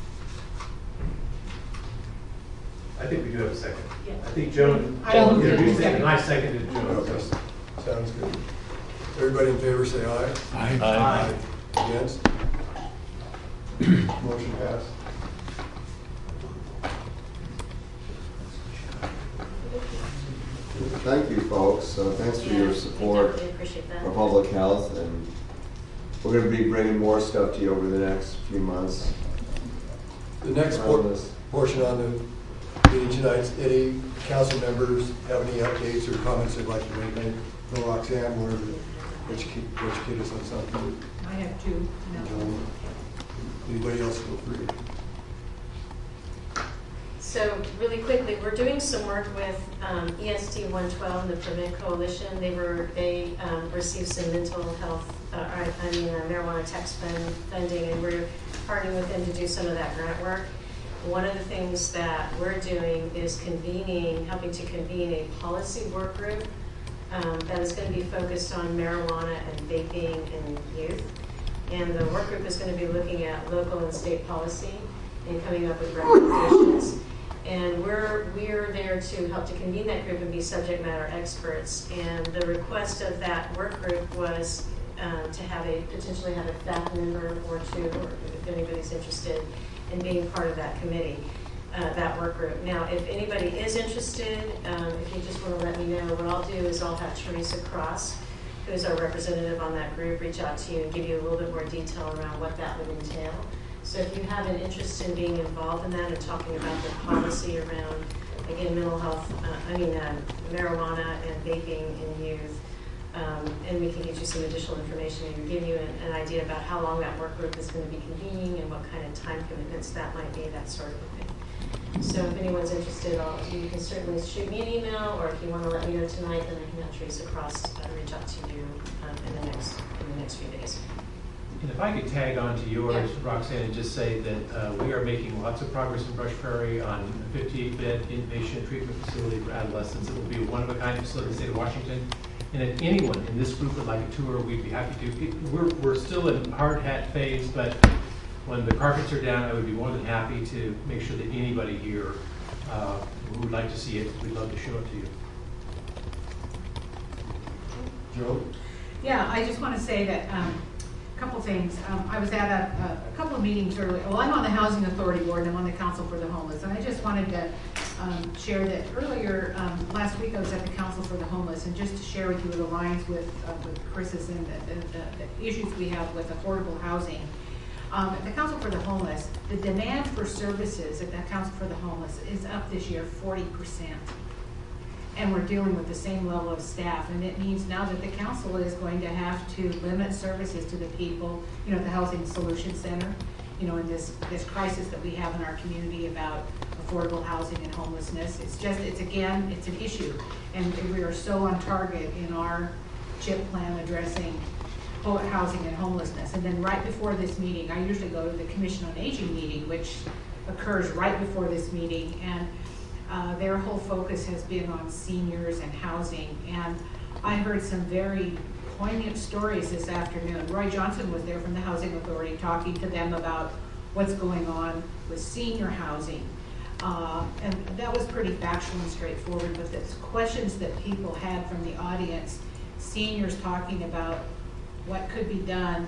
I think we do have a second. Yeah. I think Joan Joan. introduced it, and I seconded Joan. Okay, sounds good. Everybody in favor say aye. Aye. Against? Motion passed. Thank you, folks. Thanks for your support I definitely appreciate that. for public health, and we're going to be bringing more stuff to you over the next few months. The next portion on the meeting tonight, any council members have any updates or comments they'd like to make? I know Roxanne wanted to educate us on something. I have two. No. Anybody else feel free? So really quickly, we're doing some work with EST 112 and the Prevent Coalition. They received some mental health, marijuana tax funding, and we're partnering with them to do some of that grant work. One of the things that we're doing is helping to convene a policy work group that is going to be focused on marijuana and vaping in youth. And the work group is going to be looking at local and state policy and coming up with recommendations. And we're there to help to convene that group and be subject matter experts. And the request of that work group was to potentially have a staff member or two, or if anybody's interested in being part of that committee, that work group. Now, if anybody is interested, if you just want to let me know, what I'll do is I'll have Teresa Cross who's our representative on that group, reach out to you and give you a little bit more detail around what that would entail. So if you have an interest in being involved in that and talking about the policy around, again, mental health, marijuana and vaping in youth, and we can get you some additional information and give you an idea about how long that work group is going to be convening and what kind of time commitments that might be, that sort of thing. So if anyone's interested, you can certainly shoot me an email, or if you want to let me know tonight, then I can have Teresa Cross reach out to you in the next few days. And if I could tag on to yours, Yeah. Roxanne, and just say that we are making lots of progress in Brush Prairie on a 58-bed inpatient treatment facility for adolescents. It will be a one-of-a-kind facility in the state of Washington. And if anyone in this group would like a tour, we'd be happy to. We're still in hard hat phase, but when the carpets are down, I would be more than happy to make sure that anybody here who would like to see it, we'd love to show it to you. Joe? Yeah, I just want to say that a couple things. I was at a couple of meetings earlier. Well, I'm on the Housing Authority Board, and I'm on the Council for the Homeless, and I just wanted to share that earlier last week I was at the Council for the Homeless, and just to share with you, it aligns with Chris's and the issues we have with affordable housing. At the Council for the Homeless, the demand for services at the Council for the Homeless is up this year 40%. And we're dealing with the same level of staff, and it means now that the council is going to have to limit services to the people, the Housing Solution Center, in this crisis that we have in our community about affordable housing and homelessness. It's an issue, and we are so on target in our CHIP plan addressing housing and homelessness. And then right before this meeting, I usually go to the Commission on Aging meeting, which occurs right before this meeting, and their whole focus has been on seniors and housing. And I heard some very poignant stories this afternoon. Roy Johnson was there from the Housing Authority talking to them about what's going on with senior housing. And that was pretty factual and straightforward, but the questions that people had from the audience, seniors talking about what could be done.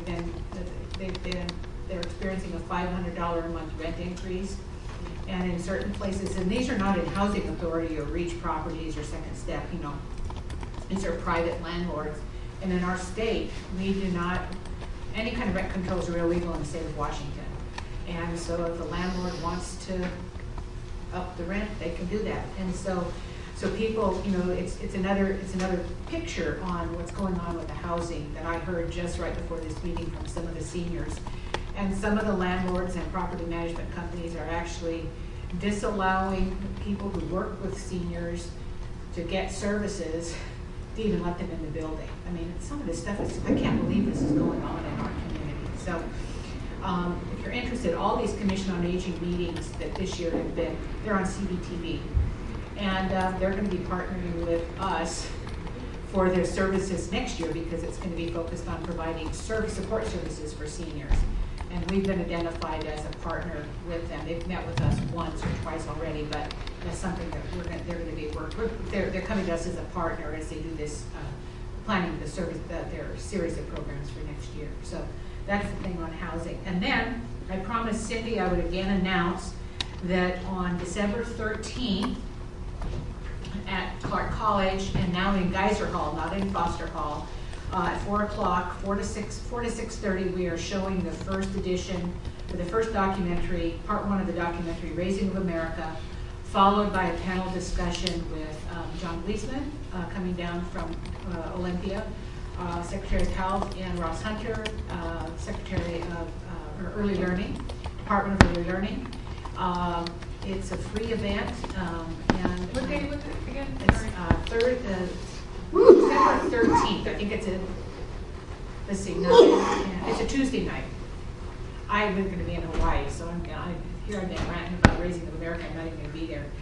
They're experiencing a $500 a month rent increase. And in certain places, and these are not in Housing Authority or Reach Properties or Second Step, these are private landlords. And in our state, we do not, any kind of rent controls are illegal in the state of Washington. And so if the landlord wants to up the rent, they can do that. And so people, it's another picture on what's going on with the housing that I heard just right before this meeting from some of the seniors. And some of the landlords and property management companies are actually disallowing people who work with seniors to get services to even let them in the building. I mean, some of this stuff I can't believe this is going on in our community. So if you're interested, all these Commission on Aging meetings that this year have been, they're on CBTV. And they're going to be partnering with us for their services next year, because it's going to be focused on providing support services for seniors. And we've been identified as a partner with them. They've met with us once or twice already, but that's something that they're going to be they're coming to us as a partner as they do this planning the service, their series of programs for next year. So that's the thing on housing. And then I promised Cindy I would again announce that on December 13th at Clark College, and now in Geyser Hall, not in Foster Hall, at 4 o'clock, 4 to 6:30, we are showing the first edition, or the first documentary, part one of the documentary, Raising of America, followed by a panel discussion with John Gleesman, coming down from Olympia, Secretary of Health, and Ross Hunter, Secretary of Early Learning, Department of Early Learning. It's a free event. And what day was it again? It's December 13th. I think it's let's see, it's a Tuesday night. I'm going to be in Hawaii, so I've been ranting about Raising of America. I'm not even going to be there.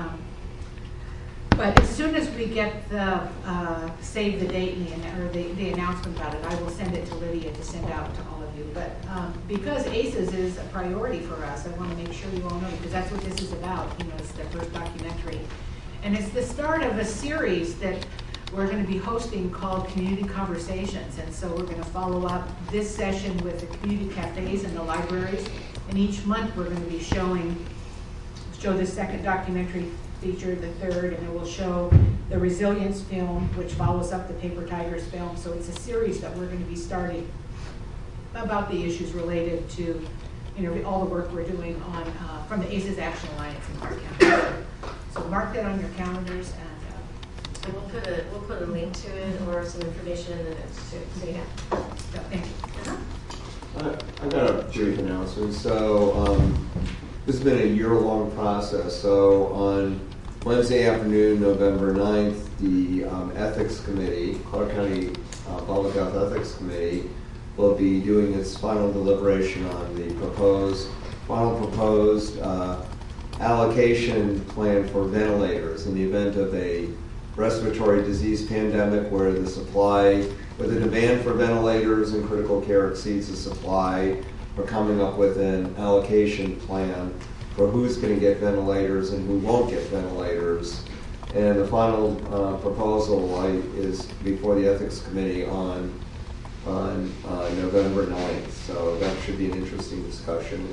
But as soon as we get the save the date and the announcement about it, I will send it to Lydia to send out to all of you. But because ACES is a priority for us, I want to make sure you all know, because that's what this is about. It's the first documentary. And it's the start of a series that we're going to be hosting called Community Conversations. And so we're going to follow up this session with the community cafes and the libraries. And each month we're going to be show this second documentary featured the third, and it will show the Resilience film, which follows up the Paper Tigers film. So it's a series that we're going to be starting about the issues related to, all the work we're doing on from the ACEs Action Alliance in Clark County. So mark that on your calendars, And we'll put a link to it or some information in the notes too. So yeah. So, thank you. I got a brief announcement. So this has been a year-long process. So on Wednesday afternoon, November 9th, the Ethics Committee, Clark County Public Health Ethics Committee, will be doing its final deliberation on the final proposed allocation plan for ventilators in the event of a respiratory disease pandemic where the demand for ventilators and critical care exceeds the supply. We're coming up with an allocation plan for who's going to get ventilators and who won't get ventilators. And the final proposal is before the Ethics Committee on November 9th. So that should be an interesting discussion.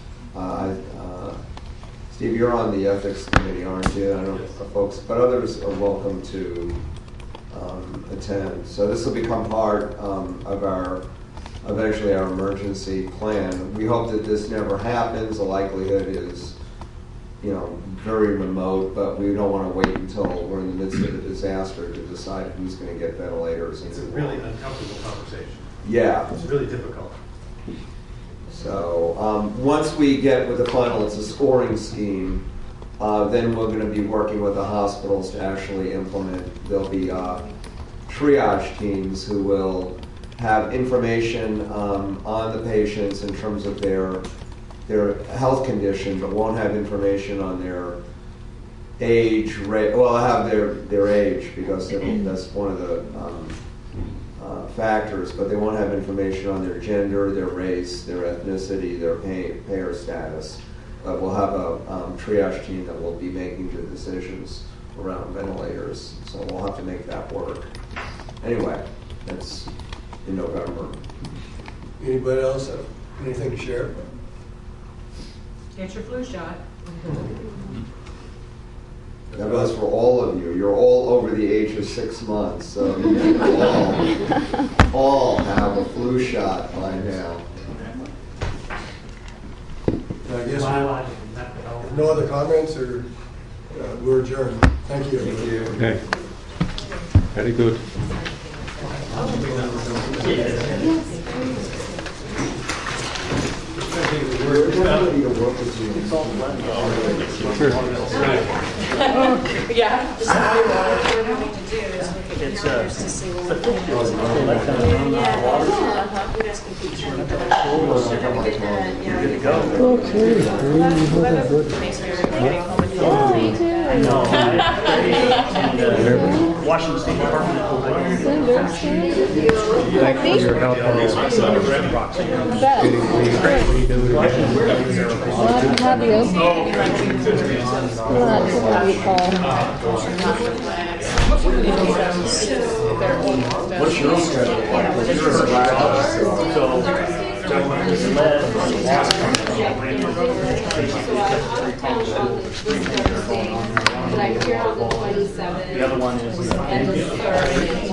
Steve, you're on the Ethics Committee, aren't you? I don't know, folks, but others are welcome to attend. So this will become part of eventually our emergency plan. We hope that this never happens. The likelihood is, very remote, but we don't want to wait until we're in the midst of a disaster to decide who's going to get ventilators. It's a really uncomfortable conversation. Yeah. It's really difficult. So once we get with the final, it's a scoring scheme, then we're going to be working with the hospitals to actually implement. There'll be triage teams who will have information on the patients in terms of their health condition, but won't have information on their age, have their age because that's one of the factors, but they won't have information on their gender, their race, their ethnicity, their payer status. We'll have a triage team that will be making the decisions around ventilators, so we'll have to make that work. Anyway, that's in November. Anybody else have anything to share? Get your flu shot. That goes for all of you. You're all over the age of 6 months, so you all have a flu shot by now. I guess no other comments, or we're adjourned. Thank you. Thank you. Okay. Very good. We're ready to work with you. Yeah. So what we're going to do is look at the numbers to see what we're going to do. We're just going to keep checking for that. Good to go. Okay. Makes me really home and feel Me too. Washington State Department of Public So very excited with you. Thanks for your help on this. We'll have you. We'll have you call. What's your schedule like? You're a But I'm here on the 27th. The other one is and the 3rd.